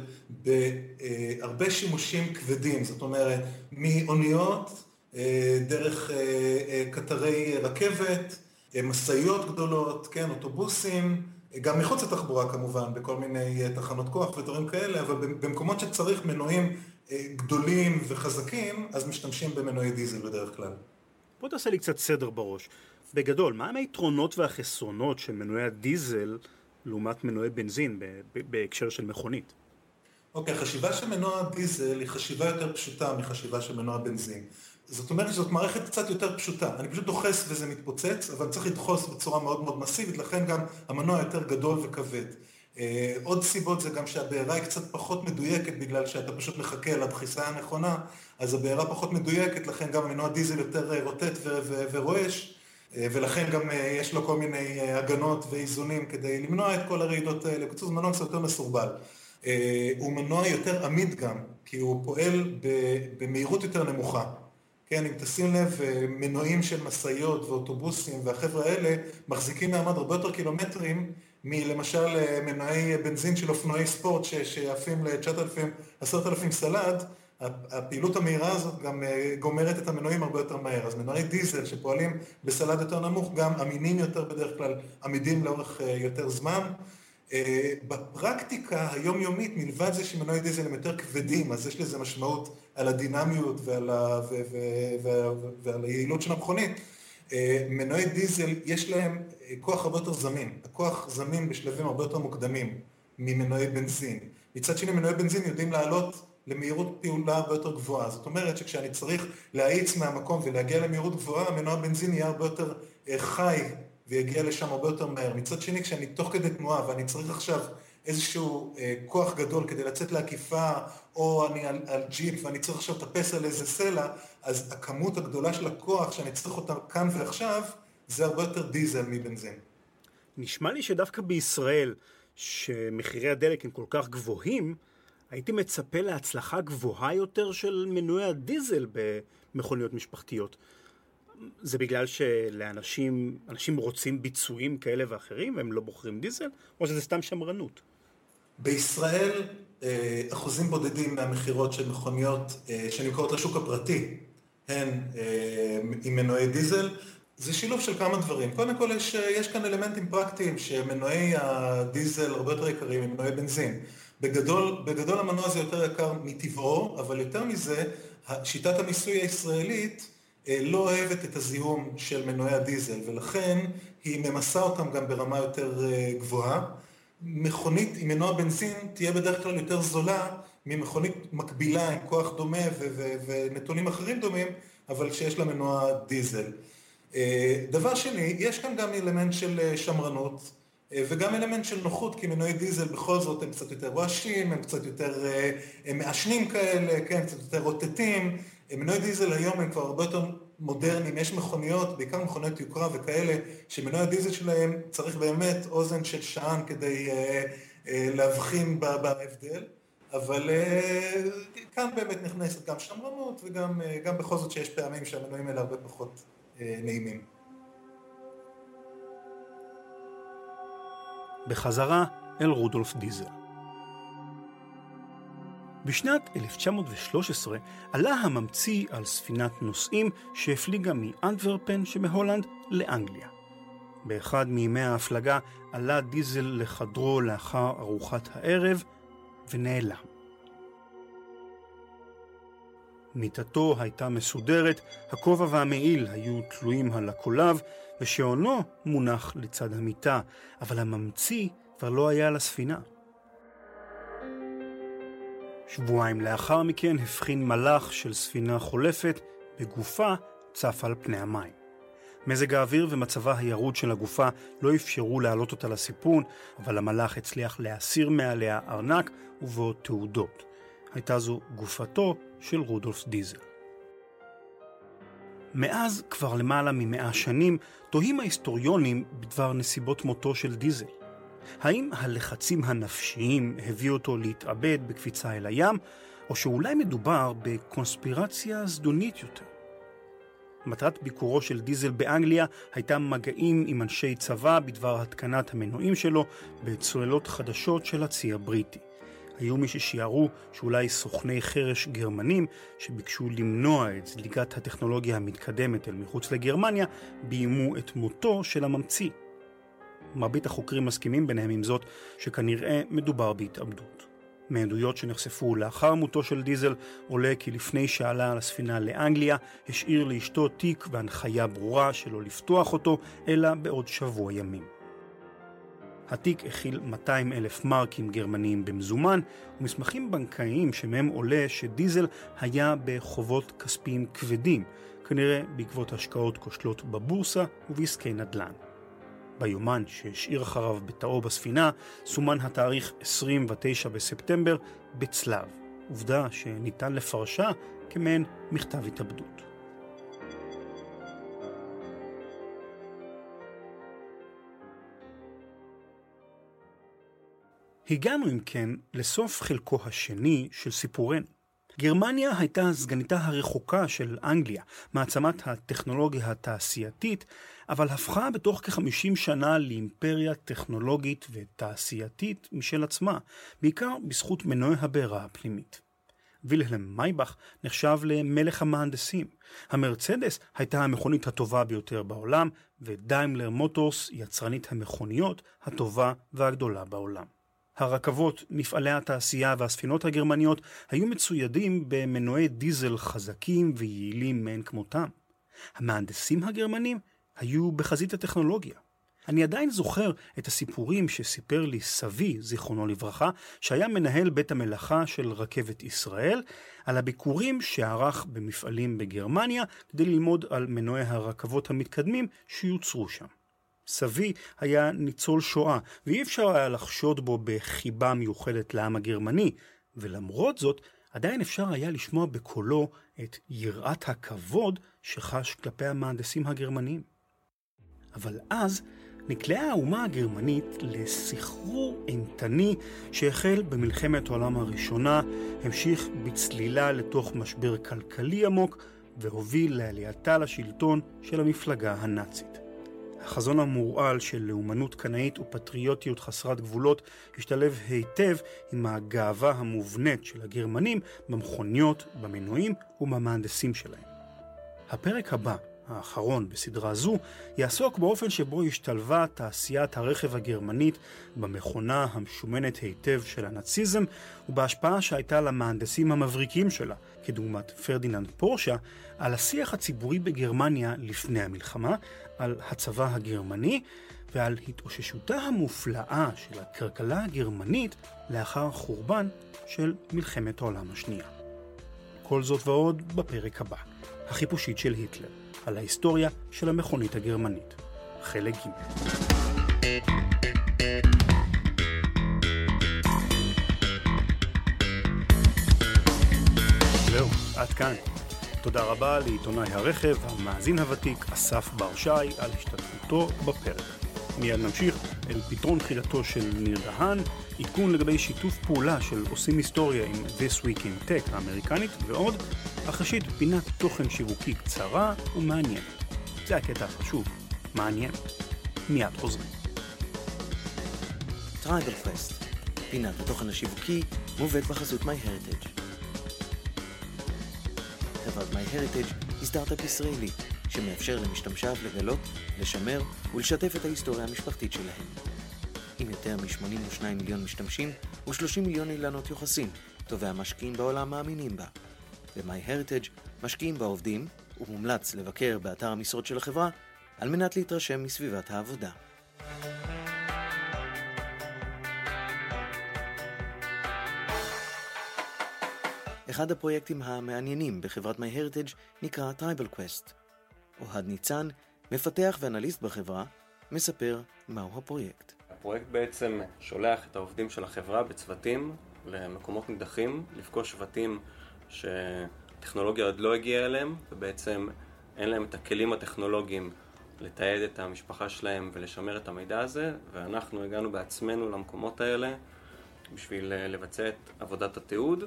בהרבה שימושים כבדים, זאת אומרת מאוניות, דרך קטרי רכבת, מסעיות גדולות, כן, אוטובוסים, גם מחוץ לתחבורה כמובן, בכל מיני תחנות כוח ודברים כאלה, אבל במקומות שצריך מנועים גדולים וחזקים, אז משתמשים במנועי דיזל בדרך כלל. בוא תעשה לי קצת סדר בראש. בגדול, מה הם היתרונות והחסרונות של מנועי הדיזל לעומת מנועי בנזין בהקשר של מכונית? אוקיי, okay, החשיבה של מנוע דיזל היא חשיבה יותר פשוטה מחשיבה של מנוע בנזין. זאת אומרת שזאת מערכת קצת יותר פשוטה. אני פשוט דוחס וזה מתפוצץ, אבל צריך לדחוס בצורה מאוד מאוד מסיבית, לכן גם המנוע יותר גדול וכבד. עוד סיבות זה גם שהבעירה היא קצת פחות מדויקת, בגלל שאתה פשוט מחכה לדחיסה הנכונה, אז הבעירה פחות מדויקת, לכן גם מנוע דיזל יותר רוטט ורועש, ולכן גם יש לו כל מיני הגנות ואיזונים כדי למנוע את כל הרעידות האלה. בקיצור, זה מנוע קצת יותר מסורבל. הוא מנוע יותר עמיד גם, כי הוא פועל במהירות יותר נמוכה. כן, אם תשים לב, מנועים של מסעיות ואוטובוסים והחבר'ה האלה מחזיקים מעמד הרבה יותר קילומטרים מלמשל מנועי בנזין של אופנועי ספורט שעפים ל-תשעת אלפים, עשרת אלפים סלד. הפעילות המהירה הזאת גם גומרת את המנועים הרבה יותר מהר. אז מנועי דיזל שפועלים בסלד יותר נמוך גם אמינים יותר בדרך כלל, עמידים לאורך יותר זמן. בפרקטיקה היומיומית, מלבד זה שמנועי דיזל הם יותר כבדים, אז יש לזה משמעות על הדינמיות ועל, ה... ו... ו... ו... ועל היעילות של המכונית. מנועי דיזל יש להם כוח הרבה יותר זמין. הכוח זמין בשלבים הרבה יותר מוקדמים ממנועי בנזין. מצד שני, מנועי בנזין יודעים לעלות למהירות פעולה הרבה יותר גבוהה. זאת אומרת שכשאני צריך להאיץ מהמקום ולהגיע למהירות גבוהה, מנוע בנזין יהיה הרבה יותר חי ויגיע לשם הרבה יותר מהר. מצד שני, כשאני תוך כדי תנועה ואני צריך עכשיו איזשהו אה, כוח גדול כדי לצאת לעקיפה, או אני על, על ג'יפ ואני צריך עכשיו לטפס על איזה סלע, אז הכמות הגדולה של הכוח שאני צריך אותה כאן ועכשיו, זה הרבה יותר דיזל מבנזין. נשמע לי שדווקא בישראל, שמחירי הדלק הם כל כך גבוהים, הייתי מצפה להצלחה גבוהה יותר של מנועי הדיזל במכוניות משפחתיות. זה בגלל שלאנשים, אנשים רוצים ביצועים כאלה ואחרים, והם לא בוחרים דיזל, או שזה סתם שמרנות? בישראל, אחוזים בודדים מהמחירות של מכוניות שנמכרות לשוק הפרטי, הן עם מנועי דיזל. זה שילוב של כמה דברים. קודם כל, יש, יש כאן אלמנטים פרקטיים שמנועי הדיזל הרבה יותר יקרים ממנועי בנזין. בגדול, בגדול המנוע זה יותר יקר מטבעו, אבל יותר מזה, שיטת המיסוי הישראלית לא אוהבת את הזיהום של מנועי הדיזל, ולכן היא ממסה אותם גם ברמה יותר גבוהה. מכונית עם מנוע בנזין תהיה בדרך כלל יותר זולה ממכונית מקבילה עם כוח דומה ו- ו- ונתונים אחרים דומים, אבל שיש לה מנוע דיזל. דבר שני, יש כאן גם אלמנט של שמרנות, וגם אלמנט של נוחות, כי מנועי דיזל בכל זאת הם קצת יותר רועשים, הם קצת יותר הם מעשנים כאלה, כן, קצת יותר רוטטים. מנועי דיזל היום הם כבר הרבה יותר מודרניים, יש מכוניות, בעיקר מכוניות יוקרה וכאלה, שמנועי הדיזל שלהם צריך באמת אוזן של שען כדי להבחין בהבדל, אבל כאן באמת נכנסת גם שמרנות, וגם גם בכל זאת שיש פעמים שהמנועים האלה הרבה פחות נעימים. בחזרה אל רודולף דיזל. בשנת אלף תשע מאות ושלוש עשרה עלה הממציא על ספינת נוסעים שהפליגה מאנטוורפן שבהולנד לאנגליה. באחד מימי ההפלגה עלה דיזל לחדרו לאחר ארוחת הערב ונעלם. מיטתו הייתה מסודרת, הכובע והמעיל היו תלויים על הקולב, ושעונו מונח לצד המיטה, אבל הממציא כבר לא היה על הספינה. שבועיים לאחר מכן הבחין מלאך של ספינה חולפת, בגופה צף על פני המים. מזג האוויר ומצבה הירוד של הגופה לא אפשרו להעלות אותה לסיפון, אבל המלאך הצליח להסיר מעליה ארנק ובו תעודות. הייתה זו גופתו של רודולף דיזל. מאז כבר למעלה ממאה שנים תוהים ההיסטוריונים בדבר נסיבות מותו של דיזל. האם הלחצים הנפשיים הביאו אותו להתאבד בקפיצה אל הים, או שאולי מדובר בקונספירציה זדונית יותר? מטרת ביקורו של דיזל באנגליה הייתה מגעים עם אנשי צבא בדבר התקנת המנועים שלו בצוללות חדשות של הצי הבריטי. היו מי ששיערו שאולי סוכני חרש גרמנים שביקשו למנוע את זליגת הטכנולוגיה המתקדמת אל מחוץ לגרמניה ביימו את מותו של הממציא. מרבית החוקרים מסכימים ביניהם עם זאת שכנראה מדובר בהתאבדות. מעדויות שנחשפו לאחר מותו של דיזל עולה כי לפני שעלה על הספינה לאנגליה השאיר לאשתו תיק והנחיה ברורה שלא לפתוח אותו אלא בעוד שבוע ימים. התיק הכיל מאתיים אלף מרקים גרמניים במזומן ומסמכים בנקאיים שמהם עולה שדיזל היה בחובות כספיים כבדים, כנראה בעקבות השקעות כושלות בבורסה ובעסקי נדל"ן. ביומן שהשאיר אחריו בתאו בספינה סומן התאריך עשרים ותשעה בספטמבר בצלב, עובדה שניתן לפרשה כמעין מכתב התאבדות. הגענו אם כן לסוף חלקו השני של סיפורנו. גרמניה הייתה סגניתה הרחוקה של אנגליה, מעצמת הטכנולוגיה התעשייתית, אבל הפכה בתוך כ-חמישים שנה לאימפריה טכנולוגית ותעשייתית משל עצמה, בעיקר בזכות מנועי הבעירה הפנימית. וילהלם מייבך נחשב למלך המהנדסים. המרצדס הייתה המכונית הטובה ביותר בעולם, ודיימלר מוטורס יצרנית המכוניות הטובה והגדולה בעולם. הרכבות, מפעלי התעשייה והספינות הגרמניות היו מצוידים במנועי דיזל חזקים ויעילים מעין כמותם. המהנדסים הגרמנים היו בחזית הטכנולוגיה. אני עדיין זוכר את הסיפורים שסיפר לי סבי, זיכרונו לברכה, שהיה מנהל בית המלאכה של רכבת ישראל, על הביקורים שערך במפעלים בגרמניה כדי ללמוד על מנועי הרכבות המתקדמים שיוצרו שם. סבי היה ניצול שואה, ואי אפשר היה לחשוד בו בחיבה מיוחדת לעם הגרמני, ולמרות זאת, עדיין אפשר היה לשמוע בקולו את יראת הכבוד שחש כלפי המהנדסים הגרמנים. אבל אז נקלעה האומה הגרמנית לסחרור אימתני שהחל במלחמת העולם הראשונה, המשיך בצלילה לתוך משבר כלכלי עמוק, והוביל לעלייתה לשלטון של המפלגה הנאצית. החזון המורעל של לאומנות קנאית ופטריוטיות חסרת גבולות השתלב היטב עם הגאווה המובנית של הגרמנים במכוניות, במנועים ובמהנדסים שלהם. הפרק הבא, האחרון בסדרה זו, יעסוק באופן שבו השתלבה תעשיית הרכב הגרמנית במכונה המשומנת היטב של הנאציזם, ובהשפעה שהייתה למהנדסים המבריקים שלה, כדוגמת פרדיננד פורשה, על השיח הציבורי בגרמניה לפני המלחמה, על הצבא הגרמני ועל התאוששותה המופלאה של הכלכלה הגרמנית לאחר חורבן של מלחמת העולם השנייה. כל זאת ועוד בפרק הבא, החיפושית של היטלר, על ההיסטוריה של המכונית הגרמנית. חלק ג'. זהו, עד כאן. תודה רבה לעיתונאי הרכב, המאזין הוותיק אסף בר-שי על השתתפותו בפרק. מיד נמשיך אל פתרון תחילתו של ניר דהן, עדכון לגבי שיתוף פעולה של עושים היסטוריה עם This Week in Tech האמריקנית ועוד, אך ראשית פינת תוכן שיווקי קצרה ומעניין. זה הקטע החשוב, מעניין. מיד חוזרים. טרייבל קווסט, פינת התוכן השיווקי מובאת בחסות MyHeritage. חברת MyHeritage היא סטארט-אפ ישראלי שמאפשר למשתמשיו לגלות, לשמר ולשתף את ההיסטוריה המשפחתית שלהם. עם יותר מ-שמונים ושניים מיליון משתמשים ו-שלושים מיליון אילנות יוחסין, טובי המשקיעים בעולם מאמינים בה. ב-MyHeritage משקיעים בעובדים, ומומלץ לבקר באתר המשרות של החברה על מנת להתרשם מסביבת העבודה. אחד הפרויקטים המעניינים בחברת MyHeritage נקרא Tribal Quest. אוהד ניצן, מפתח ואנליסט בחברה, מספר מהו הפרויקט. הפרויקט בעצם שולח את העובדים של החברה בצוותים למקומות נידחים, לפגוש שבטים שטכנולוגיה עוד לא הגיעה אליהם, ובעצם אין להם את הכלים הטכנולוגיים לתעד את המשפחה שלהם ולשמר את המידע הזה, ואנחנו הגענו בעצמנו למקומות האלה בשביל לבצע את עבודת התיעוד,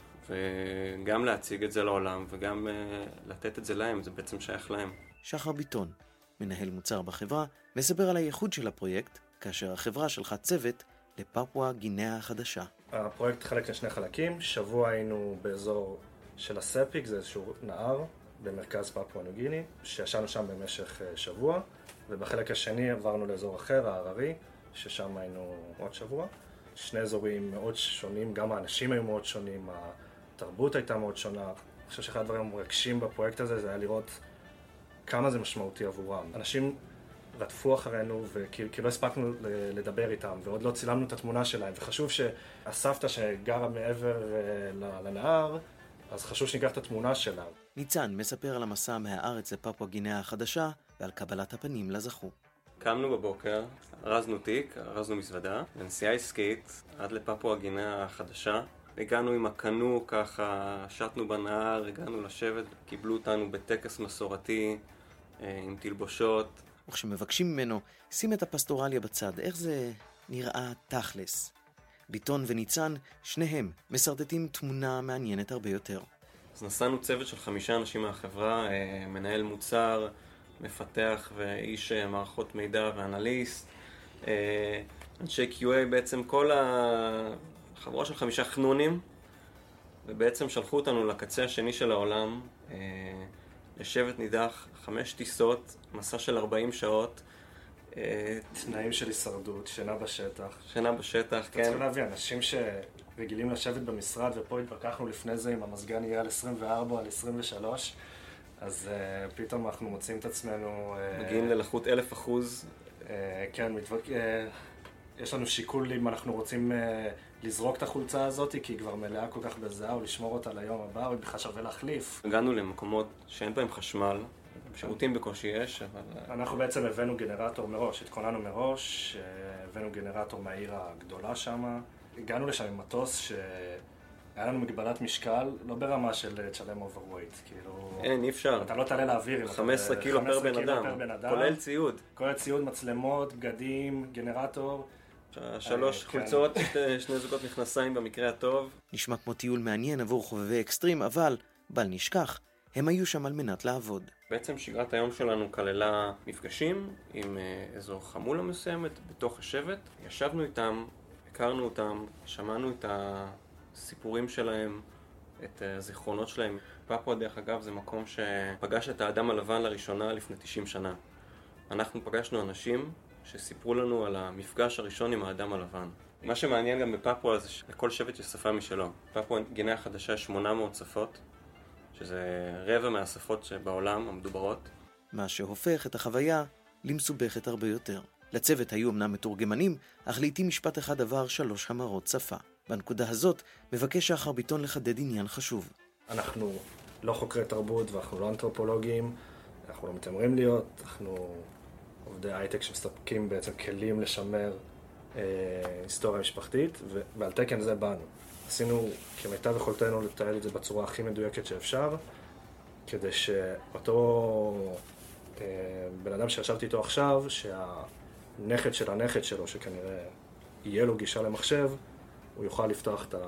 וגם להציג את זה לעולם וגם לתת את זה להם, זה בעצם שייך להם. שחר ביטון, מנהל מוצר בחברה, מספר על הייחוד של הפרויקט, כאשר החברה שלחה צוות לפפואה גינאה החדשה. הפרויקט חלק לשני חלקים. שבוע היינו באזור של הספיק, זה איזשהו נהר במרכז פפואה ניו גיני, שישנו שם במשך שבוע, ובחלק השני עברנו לאזור אחר, העררי, ששם היינו עוד שבוע. שני אזורים מאוד שונים, גם האנשים היו מאוד שונים, התרבות הייתה מאוד שונה. אני חושב שאחד הדברים המרגשים בפרויקט הזה זה היה לראות כמה זה משמעותי עבורם. אנשים רדפו אחרינו וכי לא הספקנו לדבר איתם, ועוד לא צילמנו את התמונה שלהם, וחשוב שהסבתא שגרה מעבר לנהר, אז חשוב שניקח את התמונה שלה. ניצן מספר על המסע מהארץ לפפואה גינאה החדשה ועל קבלת הפנים לזכו. קמנו בבוקר, ארזנו תיק, ארזנו מזוודה, בנסיעה עסקית עד לפפואה גינאה החדשה. הגענו עם הקנו ככה, שטנו בנהר, הגענו לשבת, קיבלו אותנו בטקס מסורתי עם תלבושות. וכשמבקשים ממנו, שים את הפסטורליה בצד, איך זה נראה תכלס? ביטון וניצן, שניהם מסרטטים תמונה מעניינת הרבה יותר. אז נסענו צוות של חמישה אנשים מהחברה, מנהל מוצר, מפתח ואיש מערכות מידע ואנליסט, אנשי קיו איי, בעצם כל החבורה של חמישה חנונים, ובעצם שלחו אותנו לקצה השני של העולם, לשבת נידח, חמש טיסות, מסע של ארבעים שעות. תנאים של הישרדות, שינה בשטח. שינה בשטח, כן. צריך להביא, אנשים שרגילים לשבת במשרד, ופה התווכחנו לפני זה אם המזגן יהיה על עשרים וארבע או על עשרים ושלוש, אז uh, פתאום אנחנו מוצאים את עצמנו... Uh, מגיעים ללחות אלף אחוז. Uh, כן, מתווכ... uh, יש לנו שיקול אם אנחנו רוצים uh, לזרוק את החולצה הזאת, כי היא כבר מלאה כל כך בזהה, או לשמור אותה ליום הבא, או בכלל שווה להחליף. הגענו למקומות שאין בהם חשמל, שירותים בקושי יש, אבל... אנחנו בעצם הבאנו גנרטור מראש, התכוננו מראש, הבאנו גנרטור מהעיר הגדולה שם. הגענו לשם עם מטוס שהיה לנו מגבלת משקל, לא ברמה של תשלם אוברווייט, כאילו... אין, אי אפשר. אתה לא תעלה לאוויר. חמש עשרה קילו פר בן אדם, כולל ציוד. כולל ציוד, מצלמות, בגדים, גנרטור. שלוש חולצות, שני זוגות מכנסיים במקרה הטוב. נשמע כמו טיול מעניין עבור חובבי אקסטרים, אבל בל נשכח, הם היו שם על מנת לעבוד. בעצם שגרת היום שלנו כללה מפגשים עם אזור חמולה מסוימת בתוך השבט. ישבנו איתם, הכרנו אותם, שמענו את הסיפורים שלהם, את הזיכרונות שלהם. פפואה דרך אגב זה מקום שפגש את האדם הלבן לראשונה לפני תשעים שנה. אנחנו פגשנו אנשים שסיפרו לנו על המפגש הראשון עם האדם הלבן. מה שמעניין גם בפפואה זה שלכל שבט יש שפה משלו. פפואה גינאה החדשה יש שמונה מאות שפות, שזה רבע מהשפות שבעולם המדוברות. מה שהופך את החוויה למסובכת הרבה יותר. לצוות היו אמנם מתורגמנים, אך לעתים משפט אחד עבר שלוש המרות שפה. בנקודה הזאת מבקש שחר ביטון לחדד עניין חשוב. אנחנו לא חוקרי תרבות ואנחנו לא אנתרופולוגים, אנחנו לא מתאמרים להיות, אנחנו עובדי הייטק שמספקים בעצם כלים לשמר אה, היסטוריה משפחתית, ועל תקן זה באנו. עשינו כמיטב יכולתנו לתאר את זה בצורה הכי מדויקת שאפשר, כדי שאותו אה, בן אדם שישבתי איתו עכשיו, שהנכד של הנכד שלו, שכנראה יהיה לו גישה למחשב, הוא יוכל לפתוח את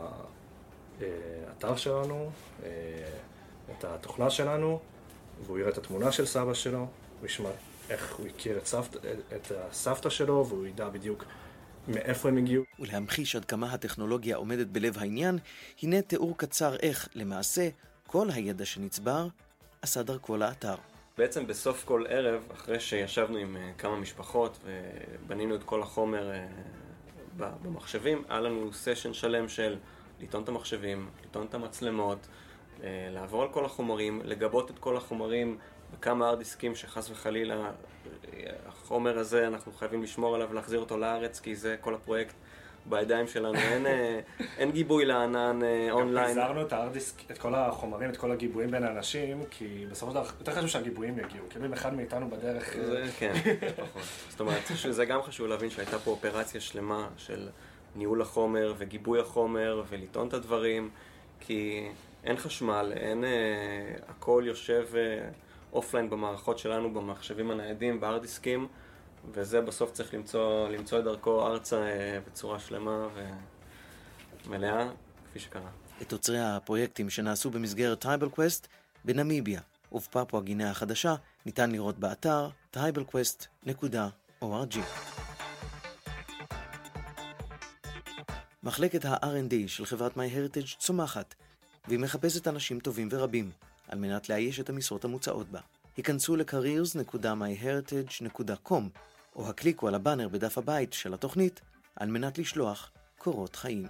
האתר שלנו, אה, את התוכנה שלנו, והוא יראה את התמונה של סבא שלו, הוא ישמע איך הוא הכיר את, סבתא, את הסבתא שלו, והוא ידע בדיוק מאיפה הם הגיעו. ולהמחיש עד כמה הטכנולוגיה עומדת בלב העניין, הנה תיאור קצר איך, למעשה, כל הידע שנצבר עשה דרכו לאתר. בעצם בסוף כל ערב, אחרי שישבנו עם כמה משפחות ובנינו את כל החומר במחשבים, היה לנו סשן שלם של לטעון את המחשבים, לטעון את המצלמות, לעבור על כל החומרים, לגבות את כל החומרים בכמה הרד דיסקים שחס וחלילה החומר הזה אנחנו חייבים לשמור עליו ולהחזיר אותו לארץ, כי זה כל הפרויקט בידיים שלנו. אין, אין גיבוי לענן אונליין. גם פיזרנו את ההרד דיסק, את כל החומרים, את כל הגיבויים בין האנשים, כי בסופו של דבר יותר חשוב שהגיבויים יגיעו, כאילו אם אחד מאיתנו בדרך... זה, כן, פחות. זאת אומרת, זה גם חשוב להבין שהייתה פה אופרציה שלמה של ניהול החומר וגיבוי החומר ולטעון את הדברים, כי אין חשמל, אין... הכל יושב אופליין במערכות שלנו, במחשבים הניידים, בהרד דיסקים, וזה בסוף צריך למצוא, למצוא את דרכו ארצה בצורה שלמה ומלאה, כפי שקרה. את תוצרי הפרויקטים שנעשו במסגרת טרייבל קווסט בנמיביה ובפפואה גינאה החדשה ניתן לראות באתר טרייבל קווסט נקודה או אר ג'י. מחלקת ה-אר אנד די של חברת MyHeritage צומחת, והיא מחפשת אנשים טובים ורבים על מנת לאייש את המשרות המוצעות בה. היכנסו ל-careers נקודה מי הריטג' נקודה קום או הקליקו על הבאנר בדף הבית של התוכנית על מנת לשלוח קורות חיים.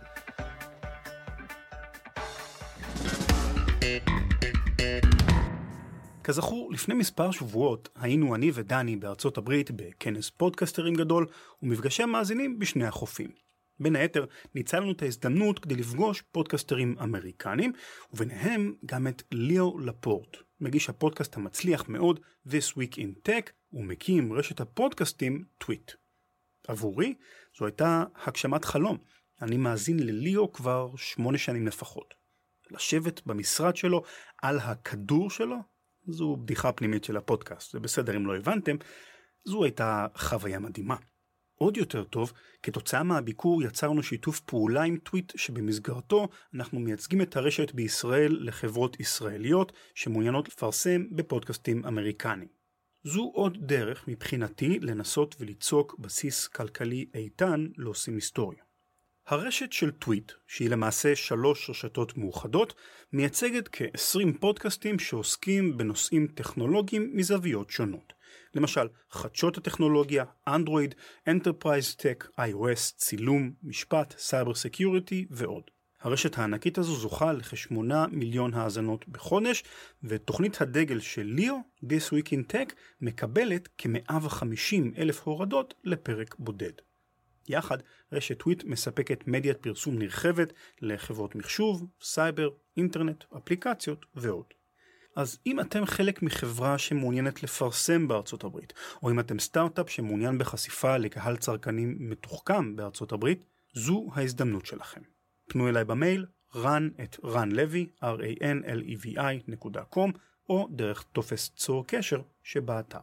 כזכור, לפני מספר שבועות היינו אני ודני בארצות הברית בכנס פודקסטרים גדול ומפגשי מאזינים בשני החופים. בין היתר ניצלנו את ההזדמנות כדי לפגוש פודקסטרים אמריקנים, וביניהם גם את ליאו לפורט, מגיש הפודקאסט המצליח מאוד This Week in Tech, ומקים רשת הפודקאסטים טוויט. עבורי זו הייתה הגשמת חלום. אני מאזין לליאו כבר שמונה שנים לפחות. לשבת במשרד שלו על הכדור שלו, זו בדיחה פנימית של הפודקאסט, זה בסדר אם לא הבנתם, זו הייתה חוויה מדהימה. עוד יותר טוב, כתוצאה מהביקור יצרנו שיתוף פעולה עם טוויט שבמסגרתו אנחנו מייצגים את הרשת בישראל לחברות ישראליות שמעוניינות לפרסם בפודקאסטים אמריקניים. זו עוד דרך מבחינתי לנסות וליצוק בסיס כלכלי איתן לעושים היסטוריה. הרשת של טוויט, שהיא למעשה שלוש רשתות מאוחדות, מייצגת כ-עשרים פודקאסטים שעוסקים בנושאים טכנולוגיים מזוויות שונות. למשל, חדשות הטכנולוגיה, אנדרואיד, אנטרפרייז טק, איי או אס, צילום, משפט, סייבר סקיוריטי ועוד. הרשת הענקית הזו זוכה לכשמונה מיליון האזנות בחודש, ותוכנית הדגל של ליאו, This Week in Tech, מקבלת כ-מאה וחמישים אלף הורדות לפרק בודד. יחד, רשת טוויט מספקת מדיית פרסום נרחבת לחברות מחשוב, סייבר, אינטרנט, אפליקציות ועוד. אז אם אתם חלק מחברה שמעוניינת לפרסם בארצות הברית, או אם אתם סטארט-אפ שמעוניין בחשיפה לקהל צרכנים מתוחכם בארצות הברית, זו ההזדמנות שלכם. פנו אליי במייל run את ranlevy, r a n l e v i נקודה קום, או דרך טופס צור קשר שבאתר.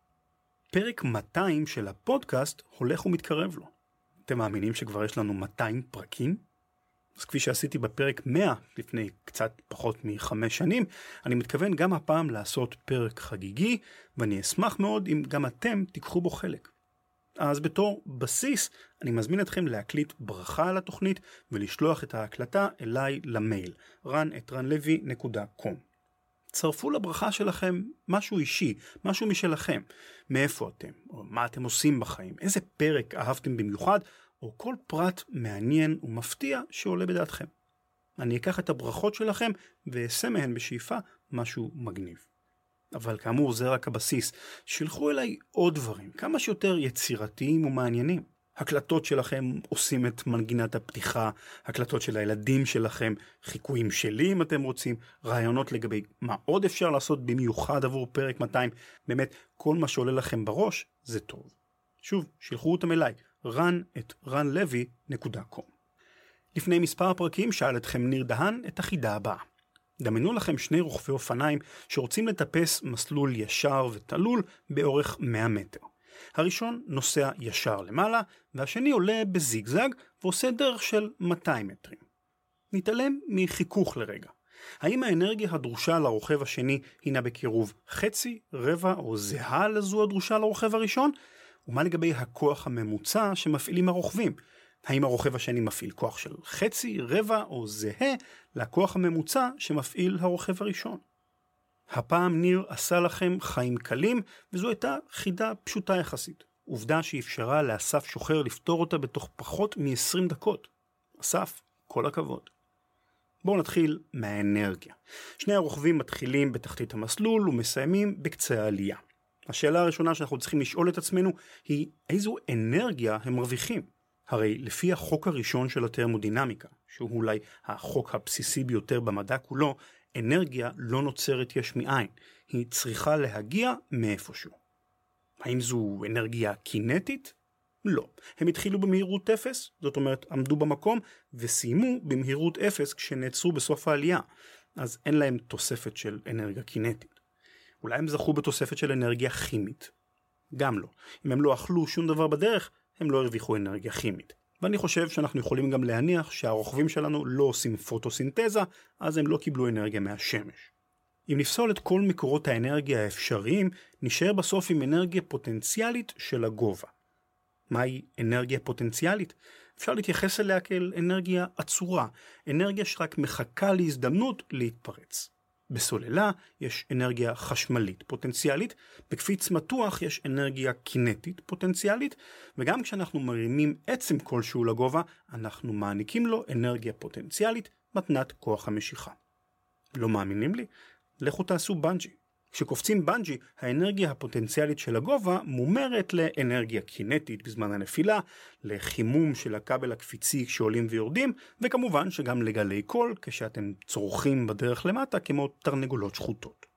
פרק מאתיים של הפודקאסט הולך ומתקרב לו. אתם מאמינים שכבר יש לנו מאתיים פרקים? אז כפי שעשיתי בפרק מאה לפני קצת פחות מחמש שנים, אני מתכוון גם הפעם לעשות פרק חגיגי, ואני אשמח מאוד אם גם אתם תיקחו בו חלק. אז בתור בסיס, אני מזמין אתכם להקליט ברכה על התוכנית, ולשלוח את ההקלטה אליי למייל, run את ranlevy נקודה קום. צרפו לברכה שלכם משהו אישי, משהו משלכם, מאיפה אתם, או מה אתם עושים בחיים, איזה פרק אהבתם במיוחד, או כל פרט מעניין ומפתיע שעולה בדעתכם. אני אקח את הברכות שלכם ואעשה מהן בשאיפה משהו מגניב. אבל כאמור זה רק הבסיס, שילחו אליי עוד דברים, כמה שיותר יצירתיים ומעניינים. הקלטות שלכם עושים את מנגינת הפתיחה, הקלטות של הילדים שלכם, חיקויים שלי אם אתם רוצים, רעיונות לגבי מה עוד אפשר לעשות במיוחד עבור פרק מאתיים, באמת כל מה שעולה לכם בראש זה טוב. שוב, שילחו אותם אליי, run את ranlevy נקודה קום. לפני מספר הפרקים שאל אתכם ניר דהן את החידה הבאה. דמיינו לכם שני רוכבי אופניים שרוצים לטפס מסלול ישר ותלול באורך מאה מטר. הראשון נוסע ישר למעלה, והשני עולה בזיגזג ועושה דרך של מאתיים מטרים. נתעלם מחיכוך לרגע. האם האנרגיה הדרושה לרוכב השני הינה בקירוב חצי, רבע או זהה לזו הדרושה לרוכב הראשון? ומה לגבי הכוח הממוצע שמפעילים הרוכבים? האם הרוכב השני מפעיל כוח של חצי, רבע או זהה לכוח הממוצע שמפעיל הרוכב הראשון? הפעם ניר עשה לכם חיים קלים, וזו הייתה חידה פשוטה יחסית. עובדה שאפשרה לאסף שוחר לפתור אותה בתוך פחות מ-עשרים דקות. אסף, כל הכבוד. בואו נתחיל מהאנרגיה. שני הרוכבים מתחילים בתחתית המסלול ומסיימים בקצה העלייה. השאלה הראשונה שאנחנו צריכים לשאול את עצמנו היא איזו אנרגיה הם מרוויחים. הרי לפי החוק הראשון של התרמודינמיקה, שהוא אולי החוק הבסיסי ביותר במדע כולו, אנרגיה לא נוצרת יש מאין. היא צריכה להגיע מאיפשהו. האם זו אנרגיה קינטית? לא. הם התחילו במהירות אפס, זאת אומרת עמדו במקום וסיימו במהירות אפס כשנעצרו בסוף העלייה. אז אין להם תוספת של אנרגיה קינטית. אולי הם זכו בתוספת של אנרגיה כימית? גם לא. אם הם לא אכלו שום דבר בדרך, הם לא הרוויחו אנרגיה כימית. ואני חושב שאנחנו יכולים גם להניח שהרוכבים שלנו לא עושים פוטוסינתזה, אז הם לא קיבלו אנרגיה מהשמש. אם נפסול את כל מקורות האנרגיה האפשריים, נשאר בסוף עם אנרגיה פוטנציאלית של הגובה. מהי אנרגיה פוטנציאלית? אפשר להתייחס אליה כאל אנרגיה עצורה, אנרגיה שרק מחכה להזדמנות להתפרץ. בסוללה יש אנרגיה חשמלית פוטנציאלית, בקפיץ מתוח יש אנרגיה קינטית פוטנציאלית, וגם כשאנחנו מרימים עצם כלשהו לגובה, אנחנו מעניקים לו אנרגיה פוטנציאלית, מתנת כוח המשיכה. לא מאמינים לי? לכו תעשו בנג'י. כשקופצים בנג'י, האנרגיה הפוטנציאלית של הגובה מומרת לאנרגיה קינטית בזמן הנפילה, לחימום של הכבל הקפיצי כשעולים ויורדים, וכמובן שגם לגלי קול כשאתם צורכים בדרך למטה כמו תרנגולות שחוטות.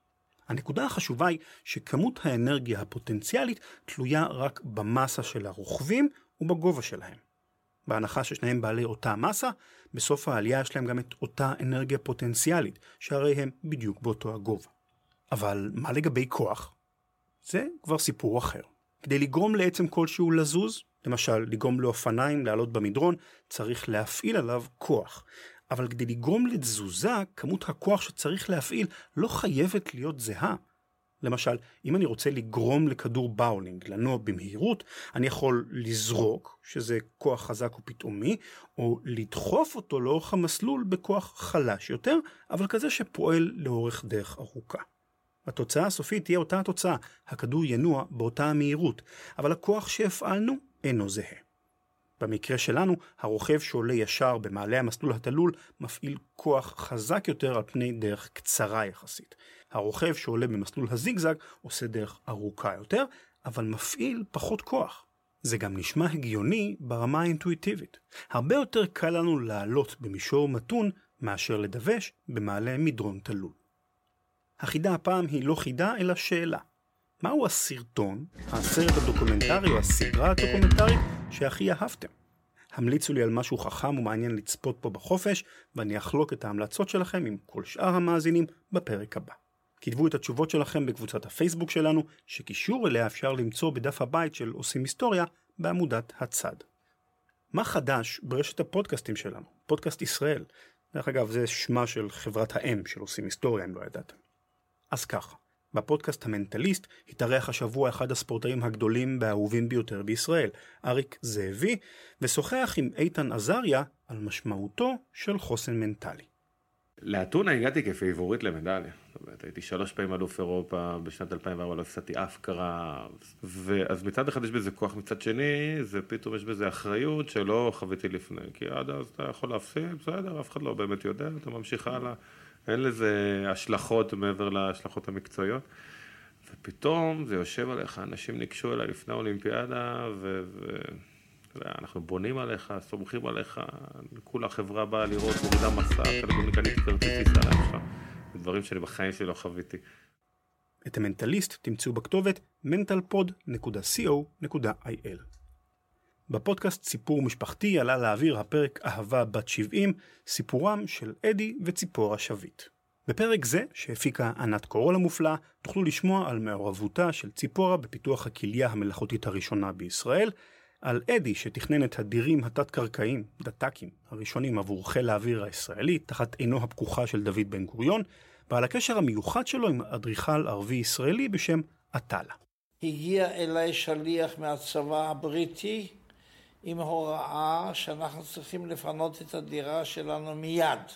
הנקודה החשובה היא שכמות האנרגיה הפוטנציאלית תלויה רק במסה של הרוכבים ובגובה שלהם. בהנחה ששניהם בעלי אותה מסה, בסוף העלייה יש להם גם את אותה אנרגיה פוטנציאלית, שהרי הם בדיוק באותו הגובה. אבל מה לגבי כוח? זה כבר סיפור אחר. כדי לגרום לעצם כלשהו לזוז, למשל לגרום לאופניים לעלות במדרון, צריך להפעיל עליו כוח. אבל כדי לגרום לתזוזה, כמות הכוח שצריך להפעיל לא חייבת להיות זהה. למשל, אם אני רוצה לגרום לכדור באולינג לנוע במהירות, אני יכול לזרוק, שזה כוח חזק ופתאומי, או לדחוף אותו לאורך המסלול בכוח חלש יותר, אבל כזה שפועל לאורך דרך ארוכה. התוצאה הסופית תהיה אותה התוצאה, הכדור ינוע באותה המהירות, אבל הכוח שהפעלנו אינו זהה. במקרה שלנו, הרוכב שעולה ישר במעלה המסלול התלול מפעיל כוח חזק יותר על פני דרך קצרה יחסית. הרוכב שעולה במסלול הזיגזג עושה דרך ארוכה יותר, אבל מפעיל פחות כוח. זה גם נשמע הגיוני ברמה האינטואיטיבית. הרבה יותר קל לנו לעלות במישור מתון מאשר לדווש במעלה מדרון תלול. החידה הפעם היא לא חידה אלא שאלה. מהו הסרטון, הסרט הדוקומנטרי או הסדרה הדוקומנטרית שהכי אהבתם? המליצו לי על משהו חכם ומעניין לצפות פה בחופש, ואני אחלוק את ההמלצות שלכם עם כל שאר המאזינים בפרק הבא. כתבו את התשובות שלכם בקבוצת הפייסבוק שלנו, שקישור אליה אפשר למצוא בדף הבית של עושים היסטוריה בעמודת הצד. מה חדש ברשת הפודקאסטים שלנו? פודקאסט ישראל. דרך אגב, זה שמה של חברת האם של עושים היסטוריה, אם לא ידעתם. אז ככה, בפודקאסט המנטליסט התארח השבוע אחד הספורטאים הגדולים והאהובים ביותר בישראל, אריק זאבי, ושוחח עם איתן עזריה על משמעותו של חוסן מנטלי. לאתונה הגעתי כפייבוריט למדליה. זאת אומרת, הייתי שלוש פעמים אלוף אירופה, בשנת אלפיים וארבע לא הפסדתי אף קרב. ואז מצד אחד יש בזה כוח, מצד שני, זה פתאום יש בזה אחריות שלא חוויתי לפני. כי עד אז אתה יכול להפסיד, בסדר, אף אחד לא באמת יודע, אתה ממשיך הלאה. אין לזה השלכות מעבר להשלכות המקצועיות. ופתאום זה יושב עליך, אנשים ניגשו אליי לפני האולימפיאדה, ו... ו... אנחנו בונים עליך, סומכים עליך, כולה חברה באה לראות, מורידה מסע, חלק מקנית כרטיס טיסה שלך, דברים שאני בחיים שלי לא חוויתי. את המנטליסט תמצאו בכתובת מנטל פוד נקודה סי או נקודה איי אל. בפודקאסט סיפור משפחתי עלה לאוויר הפרק אהבה בת שבעים, סיפורם של אדי וציפורה שביט. בפרק זה, שהפיקה ענת קורול המופלאה, תוכלו לשמוע על מעורבותה של ציפורה בפיתוח הכליה המלאכותית הראשונה בישראל, על אדי שתכנן את הדירים התת-קרקעיים, דתקים, הראשונים עבור חיל האוויר הישראלי, תחת עינו הפקוחה של דוד בן גוריון, ועל הקשר המיוחד שלו עם אדריכל ערבי ישראלי בשם עטאלה. הגיע אליי שליח מהצבא הבריטי, עם הוראה שאנחנו צריכים לפנות את הדירה שלנו מיד.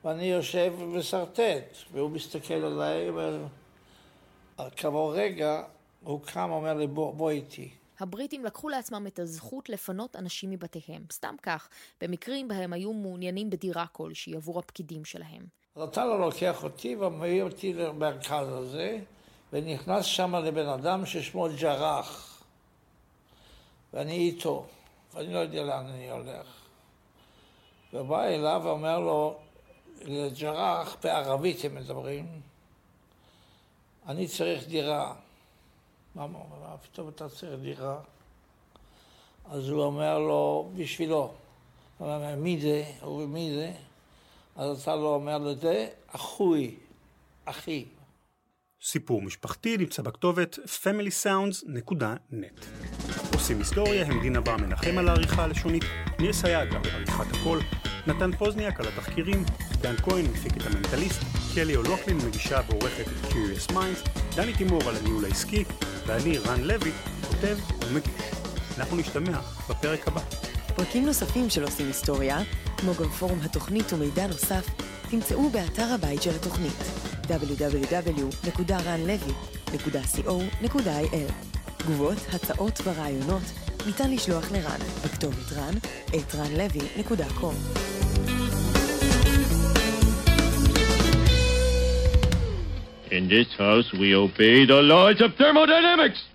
ואני יושב וסרטט, והוא מסתכל עליי, וכעבור רגע הוא קם ואומר לי, בוא, בוא איתי. הבריטים לקחו לעצמם את הזכות לפנות אנשים מבתיהם, סתם כך, במקרים בהם היו מעוניינים בדירה כלשהי עבור הפקידים שלהם. אז אתה לא לוקח אותי ומביא אותי למרכז הזה, ונכנס שם לבן אדם ששמו ג'רח, ואני איתו, ואני לא יודע לאן אני הולך. ובא אליו ואומר לו, לג'רח, בערבית הם מדברים, אני צריך דירה. מה, מה, פתאום אתה צריך דירה? אז הוא אומר לו, בשבילו. הוא אומר, מי זה? הוא אומר, מי זה? אז אתה לא אומר לזה, אחוי, אחי. סיפור משפחתי נמצא בכתובת פמילי סאונדס נקודה נט. עושים היסטוריה הם דינה בר מנחם על העריכה הלשונית, ניר סייג על עריכת הקול, נתן פוזניאק על התחקירים, דן כהן מפיק את המנטליסט, קלי אולוקלין מגישה ועורכת את Curious Minds, דני תימור על הניהול העסקי, ואני רן לוי כותב ומגיש. אנחנו נשתמע בפרק הבא. פרקים נוספים של עושים היסטוריה, כמו גם פורום התוכנית ומידע נוסף, תמצאו באתר הבית של התוכנית דאבליו דאבליו דאבליו נקודה רן לוי נקודה קו נקודה איי אל. תגובות, הצעות ורעיונות ניתן לשלוח לרן בכתובת רן את רן לוי נקודה קום. In this house we obey the laws of thermodynamics.